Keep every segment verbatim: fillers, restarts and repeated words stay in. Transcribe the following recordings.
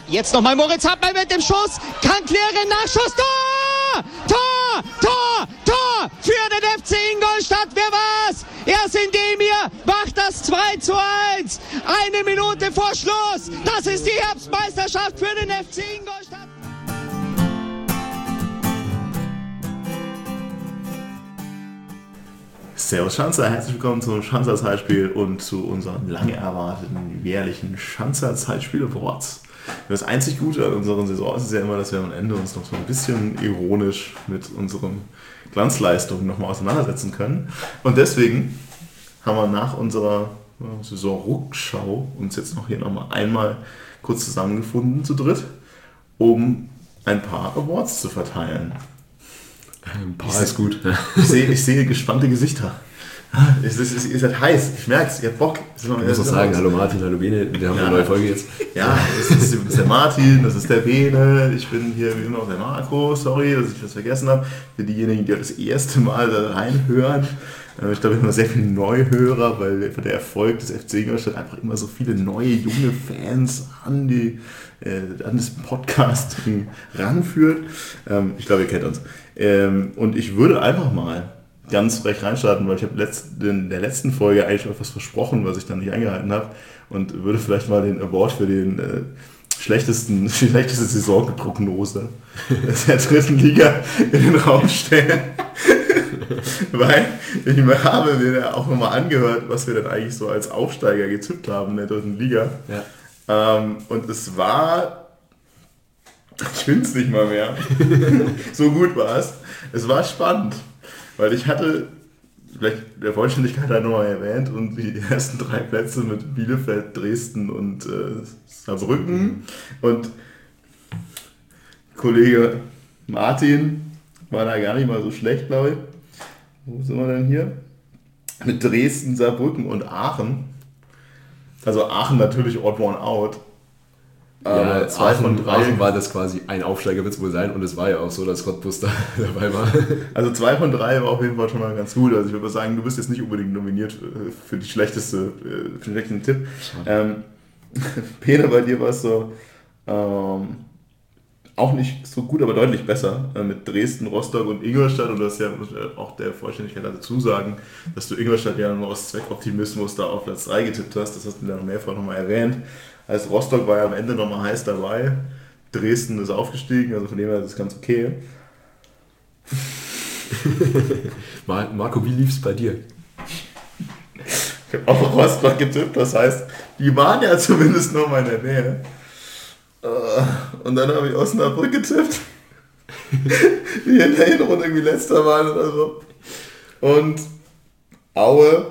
Jetzt nochmal Moritz Hartmann mit dem Schuss. Kann klären, Nachschuss. Tor! Tor! Tor! Tor! Für den F C Ingolstadt. Wer war's? Erst Indemir macht das zwei zu eins. Eine Minute vor Schluss. Das ist die Herbstmeisterschaft für den F C Ingolstadt. Servus Schanzer, herzlich willkommen zum Schanzer Zeitspiel und zu unseren lange erwarteten jährlichen Schanzer Zeitspiel Awards. Das einzig Gute an unserer Saison ist ja immer, dass wir am Ende uns noch so ein bisschen ironisch mit unseren Glanzleistungen nochmal auseinandersetzen können. Und deswegen haben wir nach unserer Saisonrückschau uns jetzt noch hier nochmal einmal kurz zusammengefunden zu dritt, um ein paar Awards zu verteilen. Ein paar ist gut. Ich sehe, ich sehe gespannte Gesichter. Es ist, es ist, ihr seid heiß, ich merke es, ihr habt Bock. Ich muss noch sagen, hallo Martin, hallo Bene, wir haben ja eine neue Folge jetzt. Ja, das ist, das ist der Martin, das ist der Bene, ich bin hier wie immer auch der Marco, sorry, dass ich das vergessen habe. Für diejenigen, die das erste Mal da reinhören, ich glaube, ich habe sehr viele Neuhörer, weil der Erfolg des F C Ingolstadt einfach immer so viele neue, junge Fans an, die, äh, an das Podcast ranführt. Ähm, ich glaube, ihr kennt uns. Ähm, und ich würde einfach mal ganz frech reinstarten, weil ich habe letzt, in der letzten Folge eigentlich etwas versprochen, was ich dann nicht eingehalten habe, und würde vielleicht mal den Award für den äh, schlechtesten, die schlechteste Saisonprognose der dritten Liga in den Raum stellen. Weil ich habe mir auch nochmal angehört, was wir dann eigentlich so als Aufsteiger getippt haben in der dritten Liga. Ja. Ähm, und es war, ich finde es nicht mal mehr, so gut war es. Es war spannend. Weil ich hatte, vielleicht der Vollständigkeit halt nochmal erwähnt, und die ersten drei Plätze mit Bielefeld, Dresden und äh, Saarbrücken. Und Kollege Martin war da gar nicht mal so schlecht, glaube ich. Wo sind wir denn hier? Mit Dresden, Saarbrücken und Aachen. Also Aachen natürlich odd one out. Ja, zwei Aachen, von drei. Aachen war das quasi ein Aufsteiger, wird es wohl sein, und es war ja auch so, dass Cottbus da dabei war. Also zwei von drei war auf jeden Fall schon mal ganz gut. Also ich würde mal sagen, du bist jetzt nicht unbedingt nominiert für die schlechteste, für den schlechtesten Tipp. Ähm, Peter, bei dir war es so ähm, auch nicht so gut, aber deutlich besser äh, mit Dresden, Rostock und Ingolstadt. Und das ist ja auch der Vollständigkeit dazu sagen, dass du Ingolstadt ja nur aus Zweckoptimismus da auf Platz drei getippt hast. Das hast du dann mehrfach nochmal erwähnt. Also Rostock war ja am Ende nochmal heiß dabei. Dresden ist aufgestiegen, also von dem her ist es ganz okay. Marco, wie lief es bei dir? Ich habe auch Rostock getippt, das heißt, die waren ja zumindest noch mal in der Nähe. Und dann habe ich Osnabrück getippt, die in der Hinrunde irgendwie letzter waren oder so. Und Aue,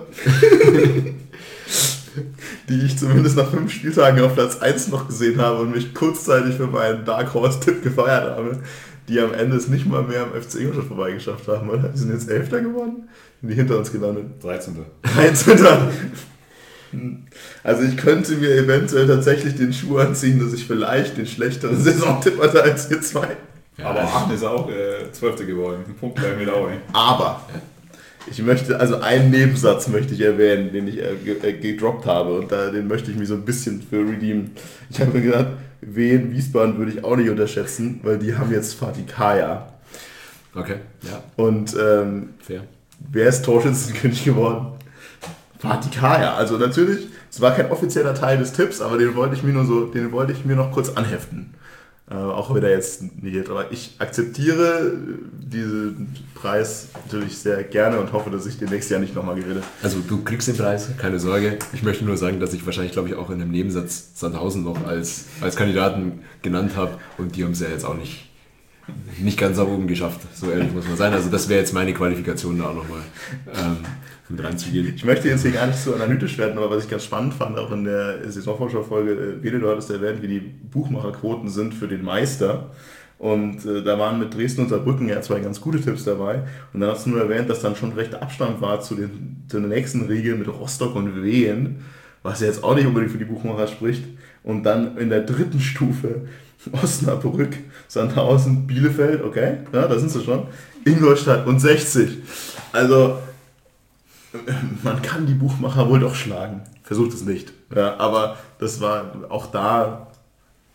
die ich zumindest nach fünf Spieltagen auf Platz eins noch gesehen habe und mich kurzzeitig für meinen Dark Horse-Tipp gefeiert habe, die am Ende es nicht mal mehr am F C Ingolstadt vorbeigeschafft haben, oder? Die sind jetzt Elfter geworden? Sind die hinter uns gelandet? dreizehnter dreizehnter Also ich könnte mir eventuell tatsächlich den Schuh anziehen, dass ich vielleicht den schlechteren Saisontipp hatte als ihr zwei. Ja, aber Aachen ist auch äh, Zwölfter geworden. Ein Punkt bei mir auch. Aber ich möchte, also einen Nebensatz möchte ich erwähnen, den ich äh, äh, gedroppt habe, und da, den möchte ich mich so ein bisschen für redeemen. Ich habe mir gedacht, Wien, Wiesbaden würde ich auch nicht unterschätzen, weil die haben jetzt Fatih Kaya. Okay, ja. Und ähm, fair. Wer ist Torschützenkönig geworden? Fatih Kaya. Also natürlich, es war kein offizieller Teil des Tipps, aber den wollte ich mir nur so, den wollte ich mir noch kurz anheften. Äh, auch wenn er jetzt nicht, aber ich akzeptiere diesen Preis natürlich sehr gerne und hoffe, dass ich den nächsten Jahr nicht nochmal gewinne. Also du kriegst den Preis, keine Sorge. Ich möchte nur sagen, dass ich wahrscheinlich, glaube ich, auch in einem Nebensatz Sandhausen noch als, als Kandidaten genannt habe, und die haben es ja jetzt auch nicht, nicht ganz nach oben geschafft, so ehrlich muss man sein. Also das wäre jetzt meine Qualifikation da auch nochmal ähm, mit reinzugehen. Ich möchte jetzt hier gar nicht so analytisch werden, aber was ich ganz spannend fand, auch in der Saisonvorschau-Folge, Bede, du hattest erwähnt, wie die Buchmacherquoten sind für den Meister. Und äh, da waren mit Dresden und Saarbrücken ja zwei ganz gute Tipps dabei. Und dann hast du nur erwähnt, dass dann schon rechter Abstand war zu den, zu den nächsten Regeln mit Rostock und Wien, was ja jetzt auch nicht unbedingt für die Buchmacher spricht. Und dann in der dritten Stufe Osnabrück, Sandhausen, Bielefeld, okay, ja, da sind sie schon, Ingolstadt und sechzig. Also man kann die Buchmacher wohl doch schlagen. Versucht es nicht. Ja, aber das war auch da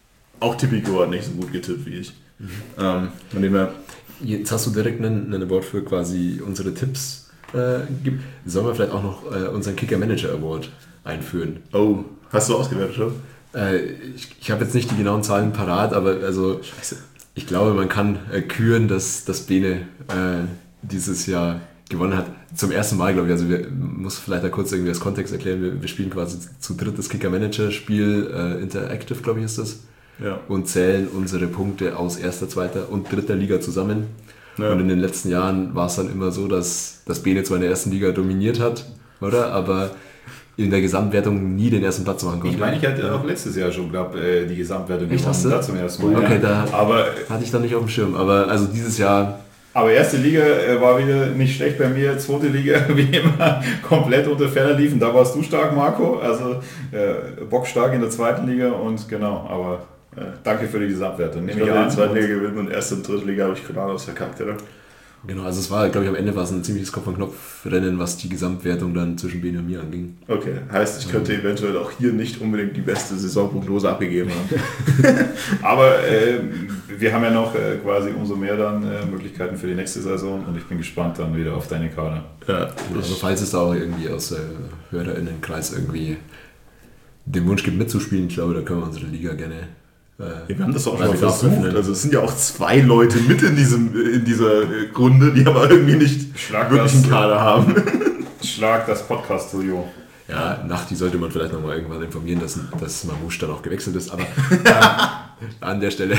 auch Tipico hat nicht so gut getippt wie ich. Mhm. Ähm, von dem her, jetzt hast du direkt einen, einen Award für quasi unsere Tipps. Äh, gibt. Sollen wir vielleicht auch noch äh, unseren Kicker Manager Award einführen? Oh, hast du ausgewertet schon? Äh, ich ich habe jetzt nicht die genauen Zahlen parat, aber also Scheiße. ich glaube, man kann äh, küren, dass, dass Bene äh, dieses Jahr gewonnen hat. Zum ersten Mal, glaube ich. Also wir muss vielleicht da kurz irgendwie das Kontext erklären. Wir, wir spielen quasi zu dritt das Kicker-Manager-Spiel, äh, Interactive, glaube ich, ist das. Ja. Und zählen unsere Punkte aus erster, zweiter und dritter Liga zusammen. Ja. Und in den letzten Jahren war es dann immer so, dass, dass Bene zwar in der ersten Liga dominiert hat, oder? Aber in der Gesamtwertung nie den ersten Platz machen konnte. Ich meine, ich hatte auch letztes Jahr schon, glaube die Gesamtwertung Echt, hast du? Da zum ersten Mal. Okay, ja. da aber, hatte ich dann nicht auf dem Schirm. Aber also dieses Jahr... aber erste Liga äh, war wieder nicht schlecht bei mir, zweite Liga wie immer komplett unter Ferner liefen. Da warst du stark, Marco, also äh, bockstark in der zweiten Liga und genau, aber äh, danke für die Gesamtwertung. Ich glaube, in der zweiten Liga gewinnen und erste und dritte Liga habe ich Granados verkackt, oder? Genau, also es war, glaube ich, am Ende war es ein ziemliches Kopf-an-Kopf-Rennen, was die Gesamtwertung dann zwischen Bene und mir anging. Okay, heißt, ich könnte eventuell auch hier nicht unbedingt die beste Saisonprognose abgegeben haben. Aber äh, wir haben ja noch äh, quasi umso mehr dann äh, Möglichkeiten für die nächste Saison und ich bin gespannt dann wieder auf deine Kader. Ja, Also falls es da auch irgendwie aus äh, HörerInnenkreis irgendwie den Wunsch gibt mitzuspielen, ich glaube, da können wir unsere Liga gerne... wir haben das auch Weil schon mal wir versucht. öffnen. Also es sind ja auch zwei Leute mit in, diesem, in dieser Runde, die aber irgendwie nicht Schlag wirklich das- einen Kader haben. Schlag das Podcast-Studio. Ja, Nachti sollte man vielleicht nochmal irgendwann informieren, dass, dass Mamouche dann auch gewechselt ist, aber äh, an der Stelle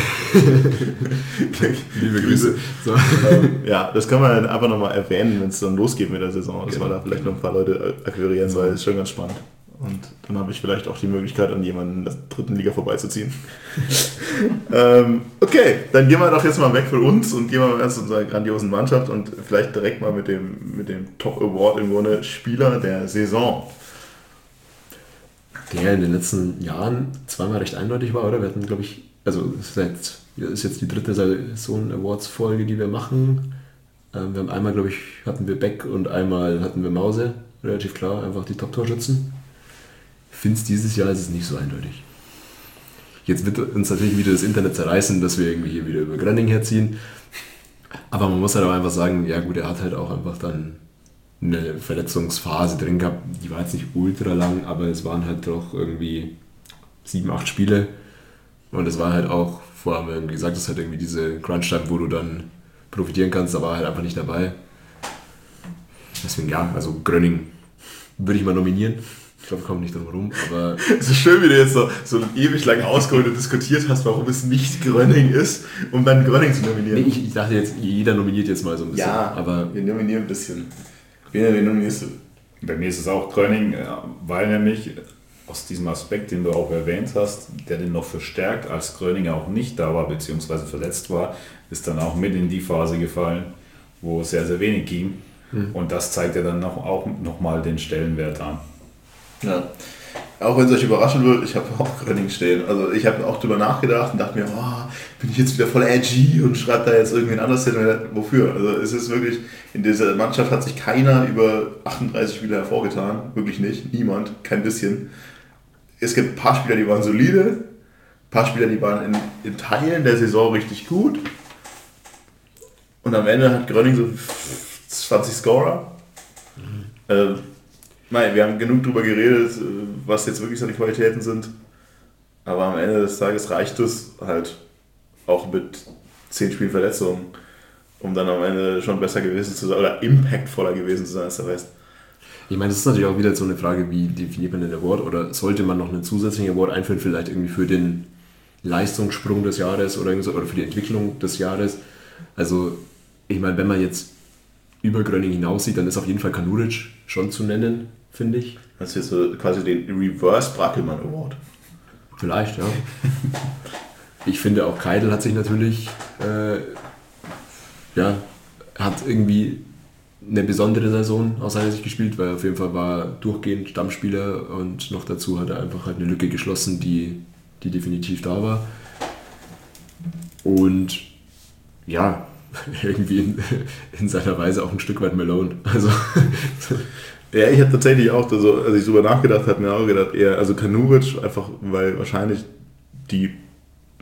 liebe Grüße. So. Ja, das kann man einfach nochmal erwähnen, wenn es dann losgeht mit der Saison, dass Genau. wir da vielleicht noch ein paar Leute akquirieren, weil es ist schon ganz spannend. Und dann habe ich vielleicht auch die Möglichkeit, an jemanden in der dritten Liga vorbeizuziehen. ähm, okay, dann gehen wir doch jetzt mal weg von uns und gehen wir mal erst zu unserer grandiosen Mannschaft und vielleicht direkt mal mit dem, mit dem Top Award im Grunde Spieler der Saison. Der in den letzten Jahren zweimal recht eindeutig war, oder? Wir hatten, glaube ich, also seit, ist jetzt die dritte Saison-Awards-Folge, die wir machen. Ähm, wir haben einmal, glaube ich, hatten wir Beck und einmal hatten wir Mause, relativ klar, einfach die Top-Torschützen. Ich finde es dieses Jahr ist es nicht so eindeutig. Jetzt wird uns natürlich wieder das Internet zerreißen, dass wir irgendwie hier wieder über Gröning herziehen. Aber man muss halt auch einfach sagen, ja gut, er hat halt auch einfach dann eine Verletzungsphase drin gehabt. Die war jetzt nicht ultra lang, aber es waren halt doch irgendwie sieben, acht Spiele. Und es war halt auch, vorher haben wir irgendwie gesagt, es ist halt irgendwie diese Crunch-Time, wo du dann profitieren kannst, aber halt einfach nicht dabei. Deswegen ja, also Gröning würde ich mal nominieren. Ich glaube, wir kommen nicht drum rum, aber... Es ist schön, wie du jetzt so, so ewig lang ausgeholt und diskutiert hast, warum es nicht Gröning ist, um dann Gröning zu nominieren. Nee, ich, ich dachte jetzt, jeder nominiert jetzt mal so ein bisschen. Ja, aber wir nominieren ein bisschen. Wen, wen nominierst du? Bei mir ist es auch Gröning, weil nämlich aus diesem Aspekt, den du auch erwähnt hast, der den noch verstärkt, als Gröning auch nicht da war, beziehungsweise verletzt war, ist dann auch mit in die Phase gefallen, wo es sehr, sehr wenig ging. Mhm. Und das zeigt ja dann noch, auch nochmal den Stellenwert an. Ja. Auch wenn es euch überraschen wird, ich habe auch Gröning stehen. Also ich habe auch drüber nachgedacht und dachte mir, oh, bin ich jetzt wieder voll edgy und schreibe da jetzt irgendwen anders hin. Wofür? Also es ist wirklich, in dieser Mannschaft hat sich keiner über achtunddreißig Spieler hervorgetan. Wirklich nicht. Niemand. Kein bisschen. Es gibt ein paar Spieler, die waren solide. Ein paar Spieler, die waren in, in Teilen der Saison richtig gut. Und am Ende hat Gröning so zwanzig Scorer. Mhm. Ähm, Nein, wir haben genug darüber geredet, was jetzt wirklich seine Qualitäten sind. Aber am Ende des Tages reicht es halt auch mit zehn Spielen Verletzungen, um dann am Ende schon besser gewesen zu sein oder impactvoller gewesen zu sein als der Rest. Ich meine, das ist natürlich auch wieder so eine Frage, wie definiert man den Award oder sollte man noch einen zusätzlichen Award einführen, vielleicht irgendwie für den Leistungssprung des Jahres oder, so, oder für die Entwicklung des Jahres. Also ich meine, wenn man jetzt über Gröning hinaus sieht, dann ist auf jeden Fall Kanuric schon zu nennen, finde ich. Das ist jetzt so quasi den Reverse Brackelmann Award. Vielleicht, ja. Ich finde auch Keidel hat sich natürlich, äh, ja, hat irgendwie eine besondere Saison aus seiner Sicht gespielt, weil auf jeden Fall war durchgehend Stammspieler und noch dazu hat er einfach halt eine Lücke geschlossen, die, die definitiv da war. Und ja, irgendwie in, in seiner Weise auch ein Stück weit Malone. Also ja, ich habe tatsächlich auch, also, als ich drüber nachgedacht habe, mir auch gedacht, eher, also Kanuric, einfach weil wahrscheinlich die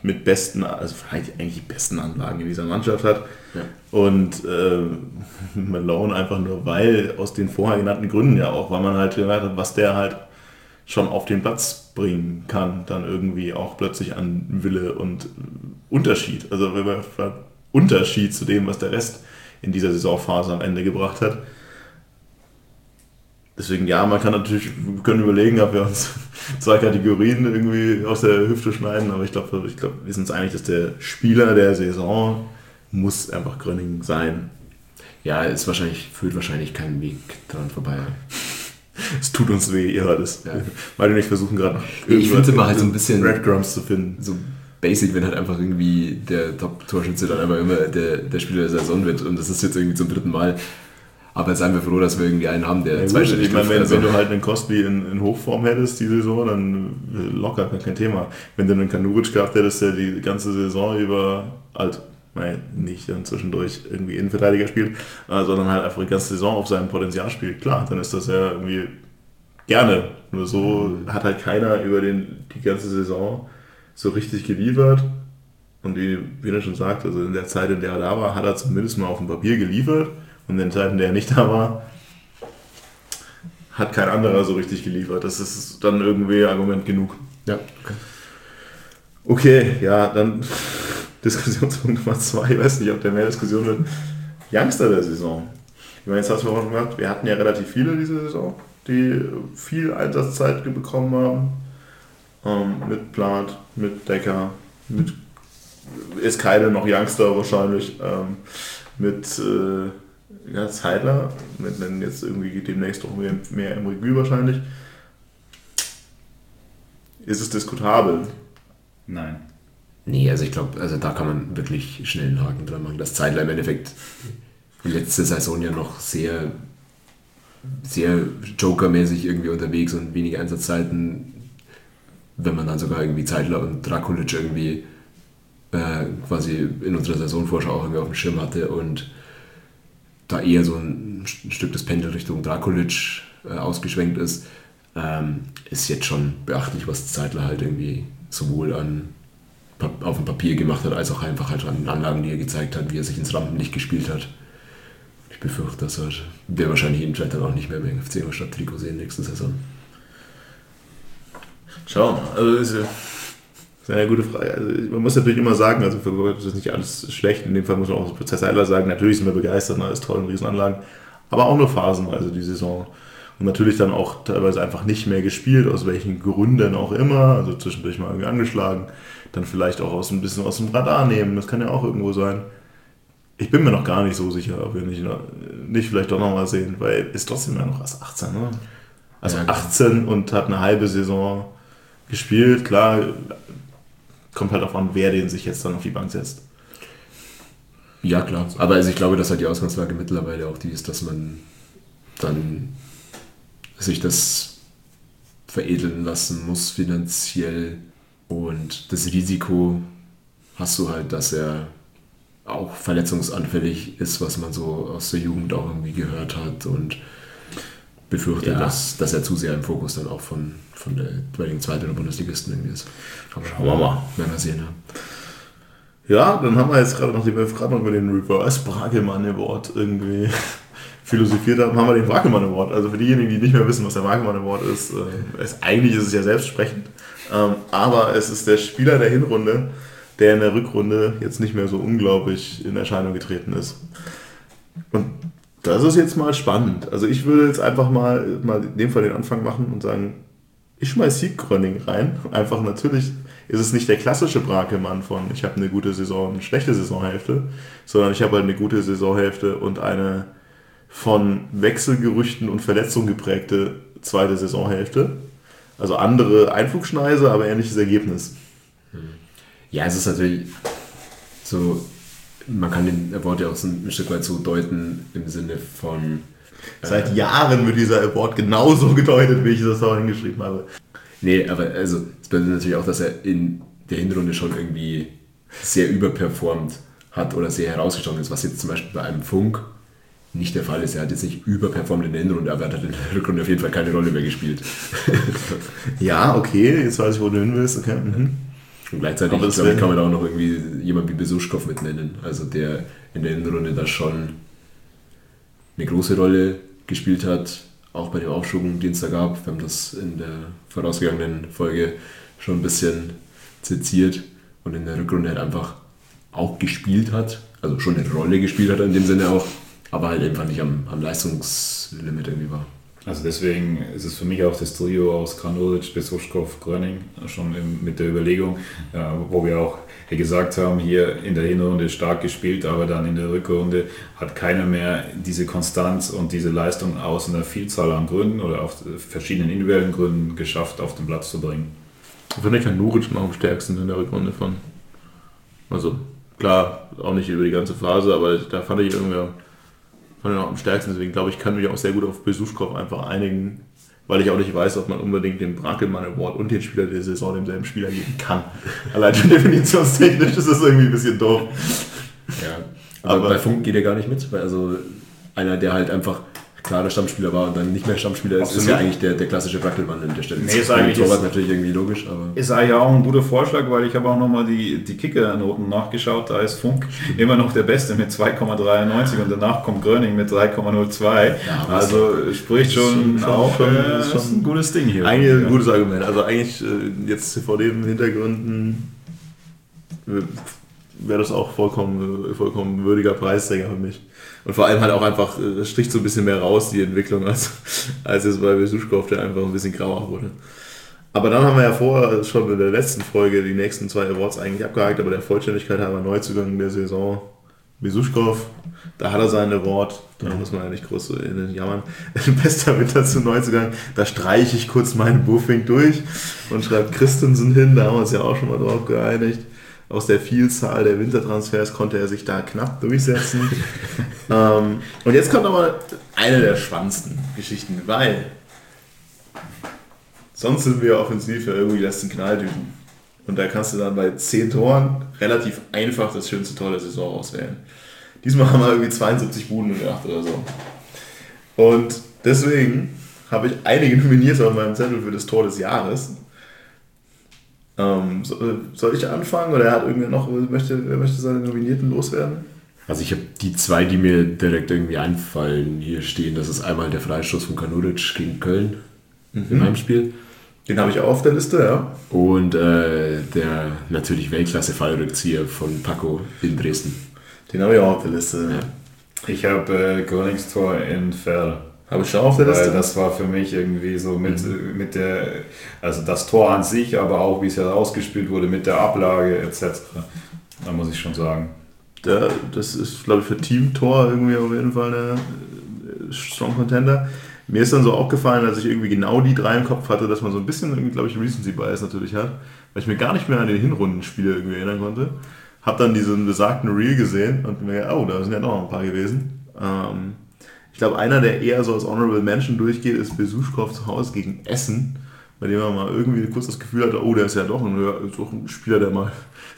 mit besten, also vielleicht eigentlich die besten Anlagen in dieser Mannschaft hat. Ja. Und äh, Malone einfach nur, weil, aus den vorher genannten Gründen ja auch, weil man halt gemerkt hat, was der halt schon auf den Platz bringen kann, dann irgendwie auch plötzlich an Wille und Unterschied. Also wenn man Unterschied zu dem, was der Rest in dieser Saisonphase am Ende gebracht hat. Deswegen, ja, man kann natürlich, wir können überlegen, ob wir uns zwei Kategorien irgendwie aus der Hüfte schneiden, aber ich glaube, ich glaub, wir sind uns einig, dass der Spieler der Saison muss einfach Gröning sein. Ja, es wahrscheinlich, führt wahrscheinlich keinen Weg dran vorbei. Es tut uns weh, ihr hört es. Ja. Weil wir nicht versuchen gerade ich finde es immer halt so ein bisschen Breadcrumbs zu finden. So basic, wenn halt einfach irgendwie der Top-Torschütze dann einfach immer der, der Spieler der Saison wird und das ist jetzt irgendwie zum dritten Mal. Aber seien wir froh, dass wir irgendwie einen haben, der ja, zweistellig Ich meine, wenn, also wenn du halt einen Costly in, in Hochform hättest die Saison, dann locker, kein Thema. Wenn du einen Kanuric gehabt hättest, der die ganze Saison über halt, nein, nicht dann zwischendurch irgendwie Innenverteidiger spielt, äh, sondern halt einfach die ganze Saison auf seinem Potenzial spielt, klar, dann ist das ja irgendwie gerne. Nur so mhm. hat halt keiner über den, die ganze Saison so richtig geliefert. Und wie Wiener schon sagt, also in der Zeit, in der er da war, hat er zumindest mal auf dem Papier geliefert. Und in den Zeiten, in der er nicht da war, hat kein anderer so richtig geliefert. Das ist dann irgendwie Argument genug. Ja. Okay, okay ja, dann Diskussionspunkt Nummer zwei. Ich weiß nicht, ob der mehr Diskussion wird. Youngster der Saison. Ich meine, jetzt hast du auch schon gesagt, wir hatten ja relativ viele diese Saison, die viel Einsatzzeit bekommen haben. Ähm, mit Plant, mit Decker, mit ist keine noch Youngster wahrscheinlich, ähm, mit äh, ja, Zeidler, mit dann jetzt irgendwie demnächst auch mehr, mehr Emre Gül wahrscheinlich. Ist es diskutabel? Nein. Nee, also ich glaube, also da kann man wirklich schnell einen Haken dran machen. Das Zeidler im Endeffekt letzte Saison ja noch sehr, sehr Joker-mäßig irgendwie unterwegs und wenige Einsatzzeiten, wenn man dann sogar irgendwie Zeidler und Drakulic irgendwie äh, quasi in unserer Saisonvorschau auch irgendwie auf dem Schirm hatte und da eher so ein, ein Stück des Pendel Richtung Drakulic äh, ausgeschwenkt ist, ähm, ist jetzt schon beachtlich, was Zeidler halt irgendwie sowohl an auf dem Papier gemacht hat, als auch einfach halt an den Anlagen, die er gezeigt hat, wie er sich ins Rampenlicht gespielt hat. Ich befürchte, dass halt, wir wahrscheinlich ihn vielleicht dann auch nicht mehr beim F C Ingolstadt Trikot sehen nächste Saison. Schauen, also ist ja Das ist eine gute Frage. Also man muss natürlich immer sagen, also für Gott ist nicht alles schlecht. In dem Fall muss man auch das Prozess Eiler sagen, natürlich sind wir begeistert, alles toll und Riesenanlagen, aber auch nur phasenweise die Saison. Und natürlich dann auch teilweise einfach nicht mehr gespielt, aus welchen Gründen auch immer, also zwischendurch mal irgendwie angeschlagen, dann vielleicht auch aus ein bisschen aus dem Radar nehmen, das kann ja auch irgendwo sein. Ich bin mir noch gar nicht so sicher, ob wir nicht, nicht vielleicht doch nochmal sehen, weil ist trotzdem ja noch erst achtzehn, oder? Also ja, achtzehn und hat eine halbe Saison gespielt, klar, kommt halt auch an, wer den sich jetzt dann auf die Bank setzt. Ja, klar. Aber also ich glaube, dass halt die Ausgangslage mittlerweile auch die ist, dass man dann sich das veredeln lassen muss finanziell. Und das Risiko hast du halt, dass er auch verletzungsanfällig ist, was man so aus der Jugend auch irgendwie gehört hat. Und befürchte, ja. dass, dass er zu sehr im Fokus dann auch von, von der jeweiligen zweiten oder Bundesligisten irgendwie ist. Aber schauen wir mal. Werden wir sehen, ja. Ja, dann haben wir jetzt gerade, nachdem wir gerade noch über den Reverse Bragelmann Award irgendwie philosophiert haben, haben wir den Bragelmann Award. Also für diejenigen, die nicht mehr wissen, was der Bragelmann Award ist, äh, ist eigentlich ist es ja selbstsprechend, ähm, aber es ist der Spieler der Hinrunde, der in der Rückrunde jetzt nicht mehr so unglaublich in Erscheinung getreten ist. Und das ist jetzt mal spannend. Also ich würde jetzt einfach mal, mal in dem Fall den Anfang machen und sagen, ich schmeiß Sieg Gröning rein. Einfach natürlich ist es nicht der klassische Brakelmann von ich habe eine gute Saison, eine schlechte Saisonhälfte, sondern ich habe halt eine gute Saisonhälfte und eine von Wechselgerüchten und Verletzungen geprägte zweite Saisonhälfte. Also andere Einflugschneise, aber ähnliches Ergebnis. Ja, es ist natürlich so, man kann den Award ja auch so ein Stück weit so deuten im Sinne von... Äh, Seit Jahren wird dieser Award genauso gedeutet, wie ich das auch hingeschrieben habe. Nee, aber also es bedeutet natürlich auch, dass er in der Hinrunde schon irgendwie sehr überperformt hat oder sehr herausgestochen ist, was jetzt zum Beispiel bei einem Funk nicht der Fall ist. Er hat jetzt nicht überperformt in der Hinrunde, aber er hat in der Rückrunde auf jeden Fall keine Rolle mehr gespielt. Ja, okay, jetzt weiß ich, wo du hin willst. Okay. Mhm. Und gleichzeitig, Aber das glaube ich, werden- kann man da auch noch irgendwie jemand wie Besuschkow mit nennen, also der in der Hinrunde da schon eine große Rolle gespielt hat, auch bei dem Aufschwung, den es da gab. Wir haben das in der vorausgegangenen Folge schon ein bisschen seziert und in der Rückrunde halt einfach auch gespielt hat, also schon eine Rolle gespielt hat in dem Sinne auch, aber halt einfach nicht am, am Leistungslimit irgendwie war. Also deswegen ist es für mich auch das Trio aus Kranuric, Besuschkow, Gröning schon im, mit der Überlegung, äh, wo wir auch gesagt haben, hier in der Hinrunde stark gespielt, aber dann in der Rückrunde hat keiner mehr diese Konstanz und diese Leistung aus einer Vielzahl an Gründen oder auf verschiedenen individuellen Gründen geschafft, auf den Platz zu bringen. Ich finde Kranuric noch am stärksten in der Rückrunde von. Also klar, auch nicht über die ganze Phase, aber da fand ich irgendwie fand ich noch am stärksten. Deswegen glaube ich, kann mich auch sehr gut auf Besuschkow einfach einigen, weil ich auch nicht weiß, ob man unbedingt den Brackelmann Award und den Spieler der Saison demselben Spieler geben kann. Allein schon definitionstechnisch ist das irgendwie ein bisschen doof. Ja, aber, aber bei Funk geht er gar nicht mit, weil also einer, der halt einfach klarer Stammspieler war und dann nicht mehr Stammspieler ist, Absolut. ist ja eigentlich der, der klassische Brackelmann an der Stelle. Nee, ist eigentlich- Torwart natürlich irgendwie logisch, aber Ist eigentlich auch ein guter Vorschlag, weil ich habe auch nochmal die, die Kicker-Noten nachgeschaut. Da ist Funk immer noch der Beste mit zwei Komma dreiundneunzig und danach kommt Gröning mit drei Komma null zwei. Ja, also spricht schon, schon- schon- auch, schon- äh, ist ist schon ein gutes Ding hier. Eigentlich ein Ja. gutes Argument. Also eigentlich äh, jetzt vor den Hintergründen äh, wäre das auch vollkommen, äh, vollkommen würdiger Preisträger für mich. Und vor allem halt auch einfach, äh, das sticht so ein bisschen mehr raus, die Entwicklung, als, als jetzt bei Besuschkow, der einfach ein bisschen grauer wurde. Aber dann haben wir ja vorher schon in der letzten Folge die nächsten zwei Awards eigentlich abgehakt, aber der Vollständigkeit halber Neuzugang der Saison Besuschkow, da hat er seinen Award, da muss man ja nicht groß so in den jammern. Bester Winter zu Neuzugang, da streiche ich kurz meinen Buffing durch und schreibe Christensen hin, da haben wir uns ja auch schon mal drauf geeinigt. Aus der Vielzahl der Wintertransfers konnte er sich da knapp durchsetzen. ähm, und jetzt kommt aber eine der spannendsten Geschichten, weil sonst sind wir offensiv ja irgendwie die letzten Knalltüten. Und da kannst du dann bei zehn Toren relativ einfach das schönste Tor der Saison auswählen. Diesmal haben wir irgendwie zweiundsiebzig Buden gemacht oder so. Und deswegen habe ich einige nominiert auf meinem Zettel für das Tor des Jahres. Ähm, soll ich anfangen oder hat irgendwer noch, möchte, wer möchte seine Nominierten loswerden? also ich habe die zwei, die mir direkt irgendwie einfallen, hier stehen. Das ist einmal der Freistoß von Kranuric gegen Köln im Heimspiel Den habe ich auch auf der Liste, ja. und äh, der natürlich Weltklasse-Fallrückzieher von Paco in Dresden. Den habe ich auch auf der Liste. Ja. Ich habe äh, Grönings Tor in Ferl. Habe ich schon auf der Weil Liste? das war für mich irgendwie so mit, mit der, also das Tor an sich, aber auch wie es herausgespielt wurde, mit der Ablage et cetera. Da muss ich schon sagen. Der, das ist, glaube ich, für Teamtor irgendwie auf jeden Fall eine äh, Strong Contender. Mir ist dann so aufgefallen, dass ich irgendwie genau die drei im Kopf hatte, dass man so ein bisschen, irgendwie, glaube ich, Recency Bias natürlich hat, weil ich mir gar nicht mehr an den Hinrundenspiele irgendwie erinnern konnte. Hab dann diesen besagten Reel gesehen und mir gedacht, oh, da sind ja noch ein paar gewesen. Ähm, ich glaube, einer, der eher so als Honorable Mention durchgeht, ist Besuschkow zu Hause gegen Essen, bei dem man mal irgendwie kurz das Gefühl hatte, oh, der ist ja doch ein, höher, so ein Spieler, der mal,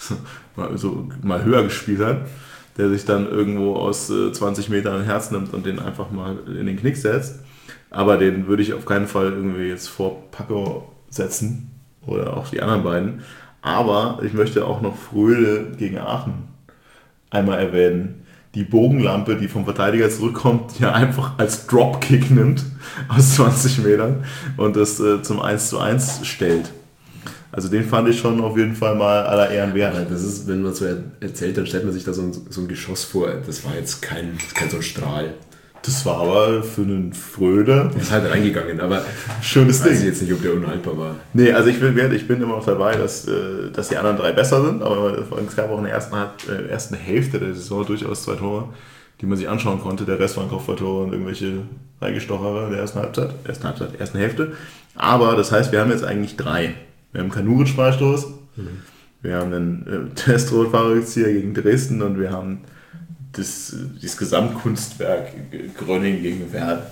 mal, so, mal höher gespielt hat, der sich dann irgendwo aus äh, zwanzig Metern ein Herz nimmt und den einfach mal in den Knick setzt. Aber den würde ich auf keinen Fall irgendwie jetzt vor Paco setzen oder auch die anderen beiden. Aber ich möchte auch noch Fröde gegen Aachen einmal erwähnen. Die Bogenlampe, die vom Verteidiger zurückkommt, die er einfach als Dropkick nimmt aus zwanzig Metern und das äh, zum eins zu eins stellt. Also den fand ich schon auf jeden Fall mal aller Ehren wert. Das ist, wenn man so erzählt, dann stellt man sich da so ein, so ein Geschoss vor. Das war jetzt kein, kein so ein Strahl. Das war aber für einen Fröde Ist halt reingegangen, aber schönes ich weiß Ding. jetzt nicht, ob der unhaltbar war. Nee, also ich bin, ich bin immer noch dabei, dass, äh, dass die anderen drei besser sind, aber es gab auch in der ersten, äh, ersten Hälfte der Saison durchaus zwei Tore, die man sich anschauen konnte. Der Rest waren Kopfballtore und irgendwelche Reingestochere in der ersten Halbzeit, ersten Halbzeit, ersten Hälfte. Aber das heißt, wir haben jetzt eigentlich drei. Wir haben Kranuric-Freistoß, mhm. wir haben einen äh, Testrot-Fahrrückzieher gegen Dresden und wir haben das, das Gesamtkunstwerk Gröning gegen Werder.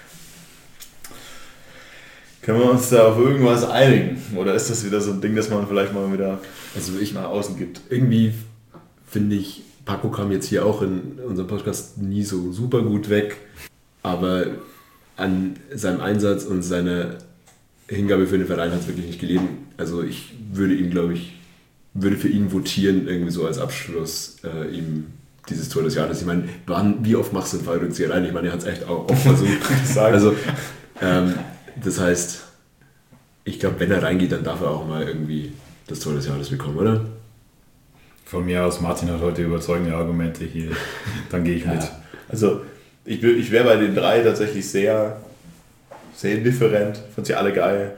Können wir uns da auf irgendwas einigen? Oder ist das wieder so ein Ding, das man vielleicht mal wieder Also ich nach außen gibt? irgendwie finde ich, Paco kam jetzt hier auch in unserem Podcast nie so super gut weg, aber an seinem Einsatz und seiner Hingabe für den Verein hat es wirklich nicht gelegen. Also ich würde ihm, glaube ich, würde für ihn votieren, irgendwie so als Abschluss äh, ihm dieses Tor des Jahres. Ich meine, wann, wie oft machst du einen Fallrückzieher rein? Ich meine, er hat es echt auch oft versucht. Also, ähm, das heißt, ich glaube, wenn er reingeht, dann darf er auch mal irgendwie das Tor des Jahres bekommen, oder? Von mir aus, Martin hat heute überzeugende Argumente hier, dann gehe ich ja. mit. Also, ich, ich wäre bei den drei tatsächlich sehr, sehr indifferent, fand sie alle geil.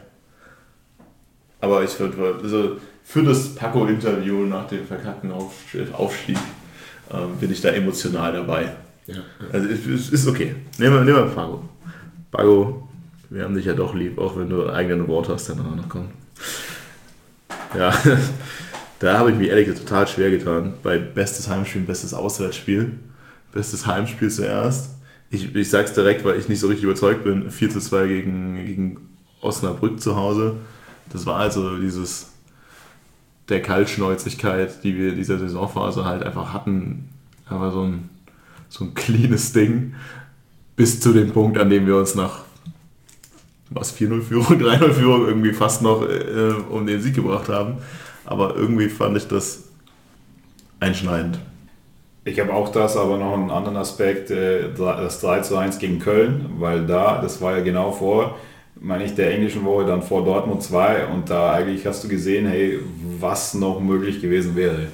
Aber ich würde, also für das Paco-Interview nach dem verkackten Aufstieg ähm, bin ich da emotional dabei. Ja. Also es ist okay. Nehmen wir, nehmen wir Paco. Paco, wir haben dich ja doch lieb, auch wenn du eigene Worte hast, dann auch noch kommen. Ja, da habe ich mich ehrlich gesagt total schwer getan. Bei bestes Heimspiel, bestes Auswärtsspiel. Bestes Heimspiel zuerst. Ich, ich sage es direkt, weil ich nicht so richtig überzeugt bin. vier zu zwei gegen, gegen Osnabrück zu Hause. Das war also dieses der Kaltschnäuzigkeit, die wir in dieser Saisonphase halt einfach hatten. Aber so ein, so ein cleanes Ding. Bis zu dem Punkt, an dem wir uns nach was vier null Führung, drei null Führung irgendwie fast noch äh, um den Sieg gebracht haben. Aber irgendwie fand ich das einschneidend. Ich habe auch das, aber noch einen anderen Aspekt, das drei zu eins gegen Köln, weil da, das war ja genau vor, meine ich, der englischen Woche, dann vor Dortmund zwei und da eigentlich hast du gesehen, hey, was noch möglich gewesen wäre.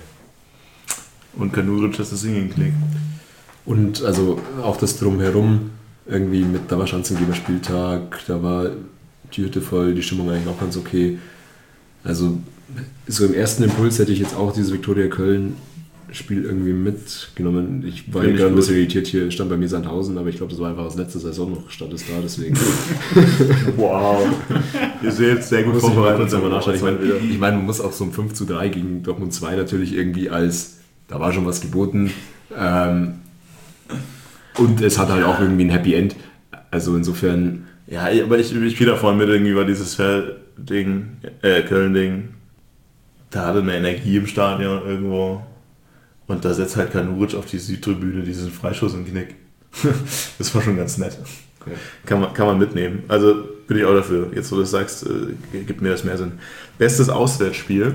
Und Kanuric hat das hingeklickt. Und also auch das Drumherum, irgendwie mit, da war Schanzengeber-Spieltag, da war die Hütte voll, die Stimmung eigentlich auch ganz okay. Also so im ersten Impuls hätte ich jetzt auch dieses Viktoria Köln Spiel irgendwie mitgenommen. Ich war ja gerade ein bisschen irritiert, hier stand bei mir Sandhausen, aber ich glaube, das war einfach das letzte Saison noch, stand es da, deswegen. Wow. Ihr seht, sehr gut vorbereitet. Ich meine, ich meine, man muss auch so ein fünf zu drei gegen Dortmund zwei natürlich irgendwie als, da war schon was geboten. Ähm, und es hat halt auch irgendwie ein Happy End. Also insofern. Ja, aber ich, ich gehe davon mit, irgendwie war dieses Feld-Ding, äh, Köln-Ding, da hatte eine Energie im Stadion irgendwo. Und da setzt halt Kanuric auf die Südtribüne diesen Freischuss im Knick. Das war schon ganz nett. Okay. Kann man, kann man mitnehmen. Also bin ich auch dafür. Jetzt, wo du das sagst, äh, gibt mir das mehr Sinn. Bestes Auswärtsspiel.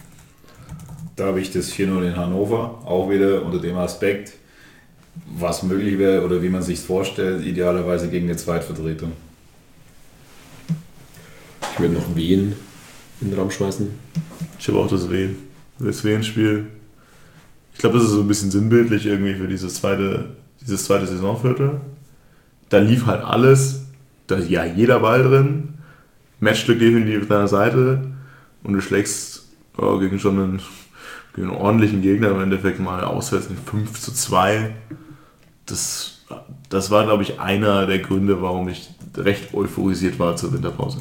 Da habe ich das vier null in Hannover, auch wieder unter dem Aspekt, was möglich wäre oder wie man sich vorstellt, idealerweise gegen eine Zweitvertretung. Ich würde noch Wien in den Raum schmeißen. Ich habe auch das Wien. Das Wien-Spiel. Ich glaube, das ist so ein bisschen sinnbildlich irgendwie für dieses zweite, dieses zweite Saisonviertel. Da lief halt alles. Da ist ja jeder Ball drin. Matchglück definitiv auf deiner Seite. Und du schlägst oh, gegen schon einen, gegen einen ordentlichen Gegner im Endeffekt mal auswärts mit fünf zu zwei. Das, das war, glaube ich, einer der Gründe, warum ich recht euphorisiert war zur Winterpause.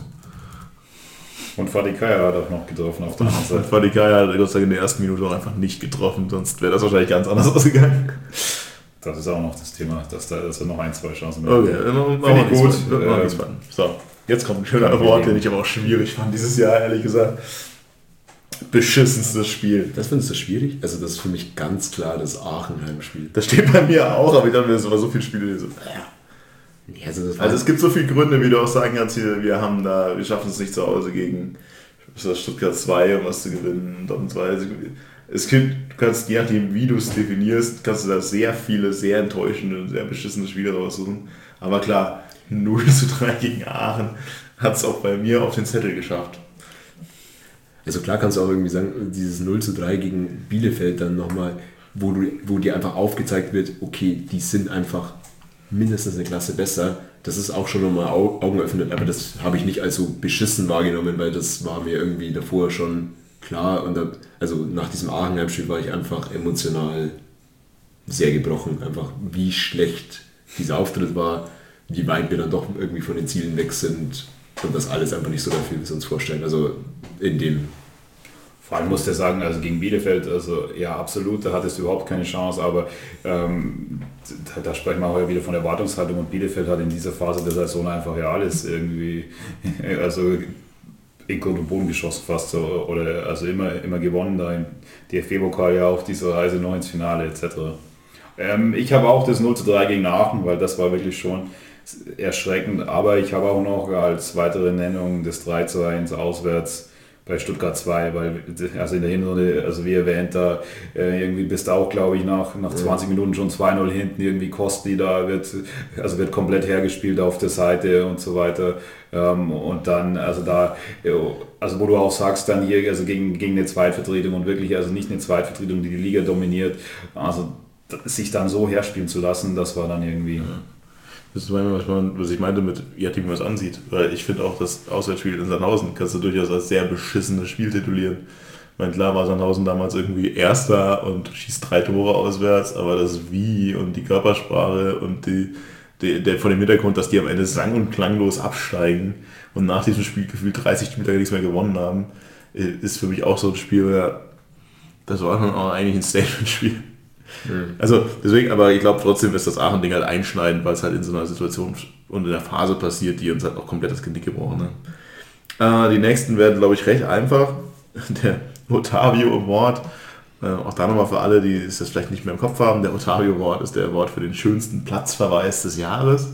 Und Fadi Kaya hat auch noch getroffen auf der anderen Seite. Und Fadi Kaya hat Gott sei Dank in der ersten Minute auch einfach nicht getroffen, sonst wäre das wahrscheinlich ganz anders ausgegangen. Das ist auch noch das Thema, dass, da, dass er noch ein, zwei Chancen mehr hat. Okay, finde ich gut. Ähm, so, jetzt kommt ein schöner Wort, den ich aber auch schwierig fand dieses Jahr, ehrlich gesagt. Beschissenstes Spiel. Das findest du schwierig? Also das ist für mich ganz klar das Aachen-Heimspiel. Das steht bei mir auch, aber ich dachte, es war so viele Spiele, die so, naja. Nee, also, das also es gibt so viele Gründe, wie du auch sagen kannst, hier, wir haben da, wir schaffen es nicht zu Hause gegen Stuttgart zwei, um was zu gewinnen, Dortmund zwei. Also es gibt, du kannst, je nachdem wie du es definierst, kannst du da sehr viele, sehr enttäuschende und sehr beschissene Spiele raussuchen. Aber klar, null zu drei gegen Aachen hat es auch bei mir auf den Zettel geschafft. Also klar kannst du auch irgendwie sagen, dieses null zu drei gegen Bielefeld dann nochmal, wo, du, wo dir einfach aufgezeigt wird, okay, die sind einfach mindestens eine Klasse besser. Das ist auch schon nochmal Augen öffnet, aber das habe ich nicht als so beschissen wahrgenommen, weil das war mir irgendwie davor schon klar. Und da, also nach diesem Aachen-Heimspiel war ich einfach emotional sehr gebrochen. Einfach wie schlecht dieser Auftritt war, wie weit wir dann doch irgendwie von den Zielen weg sind und das alles einfach nicht so dafür, wie wir uns vorstellen. Also in dem... Vor allem musst du sagen, also gegen Bielefeld, also ja absolut, da hattest du überhaupt keine Chance, aber ähm, da, da sprechen wir heute wieder von Erwartungshaltung und Bielefeld hat in dieser Phase der Saison einfach ja alles irgendwie, also in Grund und Boden geschossen fast so, oder also immer, immer gewonnen, da im D F B-Pokal ja auch diese Reise noch ins Finale et cetera. Ähm, ich habe auch das null zu drei gegen Aachen, weil das war wirklich schon erschreckend, aber ich habe auch noch als weitere Nennung das drei zu eins auswärts bei Stuttgart zwei, weil also in der Hinrunde, also wie erwähnt, da äh, irgendwie bist du auch, glaube ich, nach, nach zwanzig Minuten schon zwei null hinten, irgendwie Kostli da wird, also wird komplett hergespielt auf der Seite und so weiter. Ähm, und dann, also da, also wo du auch sagst, dann hier, also gegen, gegen eine Zweitvertretung und wirklich, also nicht eine Zweitvertretung, die die Liga dominiert, also sich dann so herspielen zu lassen, das war dann irgendwie... Ja. Das ist manchmal, was, man, was ich meinte mit, ja, wie man es ansieht. Weil ich finde auch, das Auswärtsspiel in Sandhausen kannst du durchaus als sehr beschissenes Spiel titulieren. Ich meine, klar war Sandhausen damals irgendwie Erster und schießt drei Tore auswärts, aber das Wie und die Körpersprache und die, die, der, von dem Hintergrund, dass die am Ende sang- und klanglos absteigen und nach diesem Spiel gefühlt dreißig Spieltage nichts mehr gewonnen haben, ist für mich auch so ein Spiel, das war schon auch eigentlich ein Statement-Spiel. Also deswegen, aber ich glaube trotzdem ist das Aachen-Ding halt einschneidend, weil es halt in so einer Situation und in der Phase passiert, die uns halt auch komplett das Genick gebrochen hat. Äh, die nächsten werden, glaube ich, recht einfach. Der Otavio Award, äh, auch da nochmal für alle, die es das vielleicht nicht mehr im Kopf haben, der Otavio Award ist der Award für den schönsten Platzverweis des Jahres.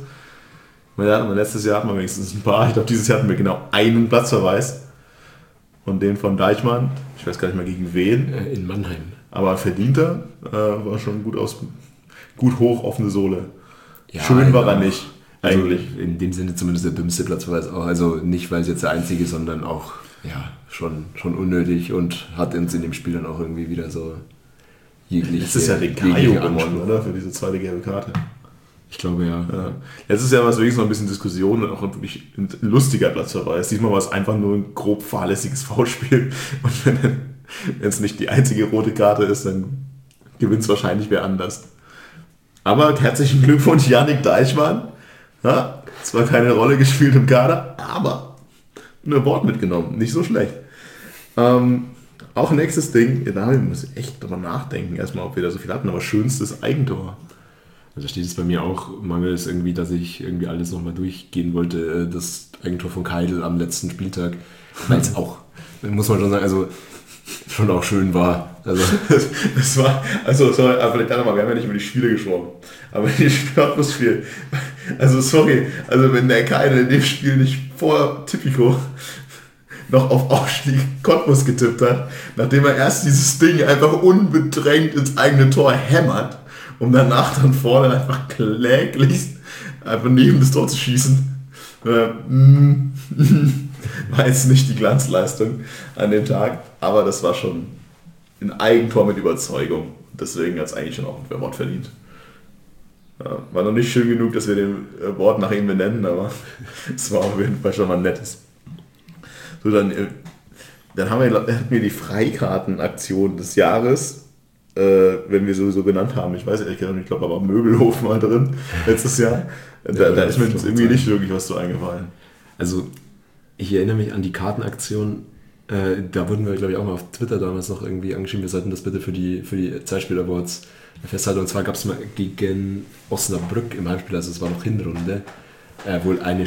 Letztes Jahr hatten wir wenigstens ein paar, ich glaube dieses Jahr hatten wir genau einen Platzverweis und den von Deichmann, ich weiß gar nicht mehr gegen wen. In Mannheim. Aber verdienter, äh, war schon gut aus, gut hoch offene Sohle. Ja, schön war ja. er nicht, eigentlich. Also in dem Sinne zumindest der dümmste Platzverweis auch. Also nicht, weil es jetzt der einzige, sondern auch ja, schon, schon unnötig und hat uns in dem Spiel dann auch irgendwie wieder so jegliche... Das ist ja den Kajo gewonnen, oder? Für diese zweite gelbe Karte. Ich glaube, ja. ja. Letztes Jahr war es wirklich so ein bisschen Diskussion und auch wirklich ein lustiger Platzverweis. Diesmal war es einfach nur ein grob fahrlässiges Foulspiel. Und wenn Wenn es nicht die einzige rote Karte ist, dann gewinnt es wahrscheinlich wer anders. Aber herzlichen Glückwunsch, Yannick Deichmann. Ja, zwar keine Rolle gespielt im Kader, aber ein Award mitgenommen. Nicht so schlecht. Ähm, auch nächstes Ding, da müssen wir echt drüber nachdenken, erstmal, ob wir da so viel hatten, aber schönstes Eigentor. Also steht es bei mir auch mangels irgendwie, dass ich irgendwie alles nochmal durchgehen wollte, das Eigentor von Keidl am letzten Spieltag, weil es auch, muss man schon sagen, also schon auch schön war. Also das war, also sorry, aber vielleicht nochmal, wir haben ja nicht über die Spiele gesprochen, aber die Atmosphäre, also sorry, also wenn der Keidl in dem Spiel nicht vor Tipico noch auf Aufstieg Cottbus getippt hat, nachdem er erst dieses Ding einfach unbedrängt ins eigene Tor hämmert, um danach dann vorne einfach kläglich einfach neben das Tor zu schießen. War jetzt nicht die Glanzleistung an dem Tag, aber das war schon ein Eigentor mit Überzeugung. Deswegen hat es eigentlich schon auch ein Award verdient. Ja, war noch nicht schön genug, dass wir den Award nach ihm benennen, aber es war auf jeden Fall schon mal ein nettes. So, dann, dann haben wir, hatten wir die Freikartenaktion des Jahres, äh, wenn wir sowieso genannt haben. Ich weiß ehrlich gesagt nicht, ich glaube, da war Möbelhof mal drin letztes Jahr. Da, da ist mir irgendwie nicht wirklich was so eingefallen. Also, ich erinnere mich an die Kartenaktion, äh, da wurden wir, glaube ich, auch mal auf Twitter damals noch irgendwie angeschrieben, wir sollten das bitte für die, für die Zeitspiel-Awards festhalten. Und zwar gab es mal gegen Osnabrück im Heimspiel, also es war noch Hinrunde, äh, wohl eine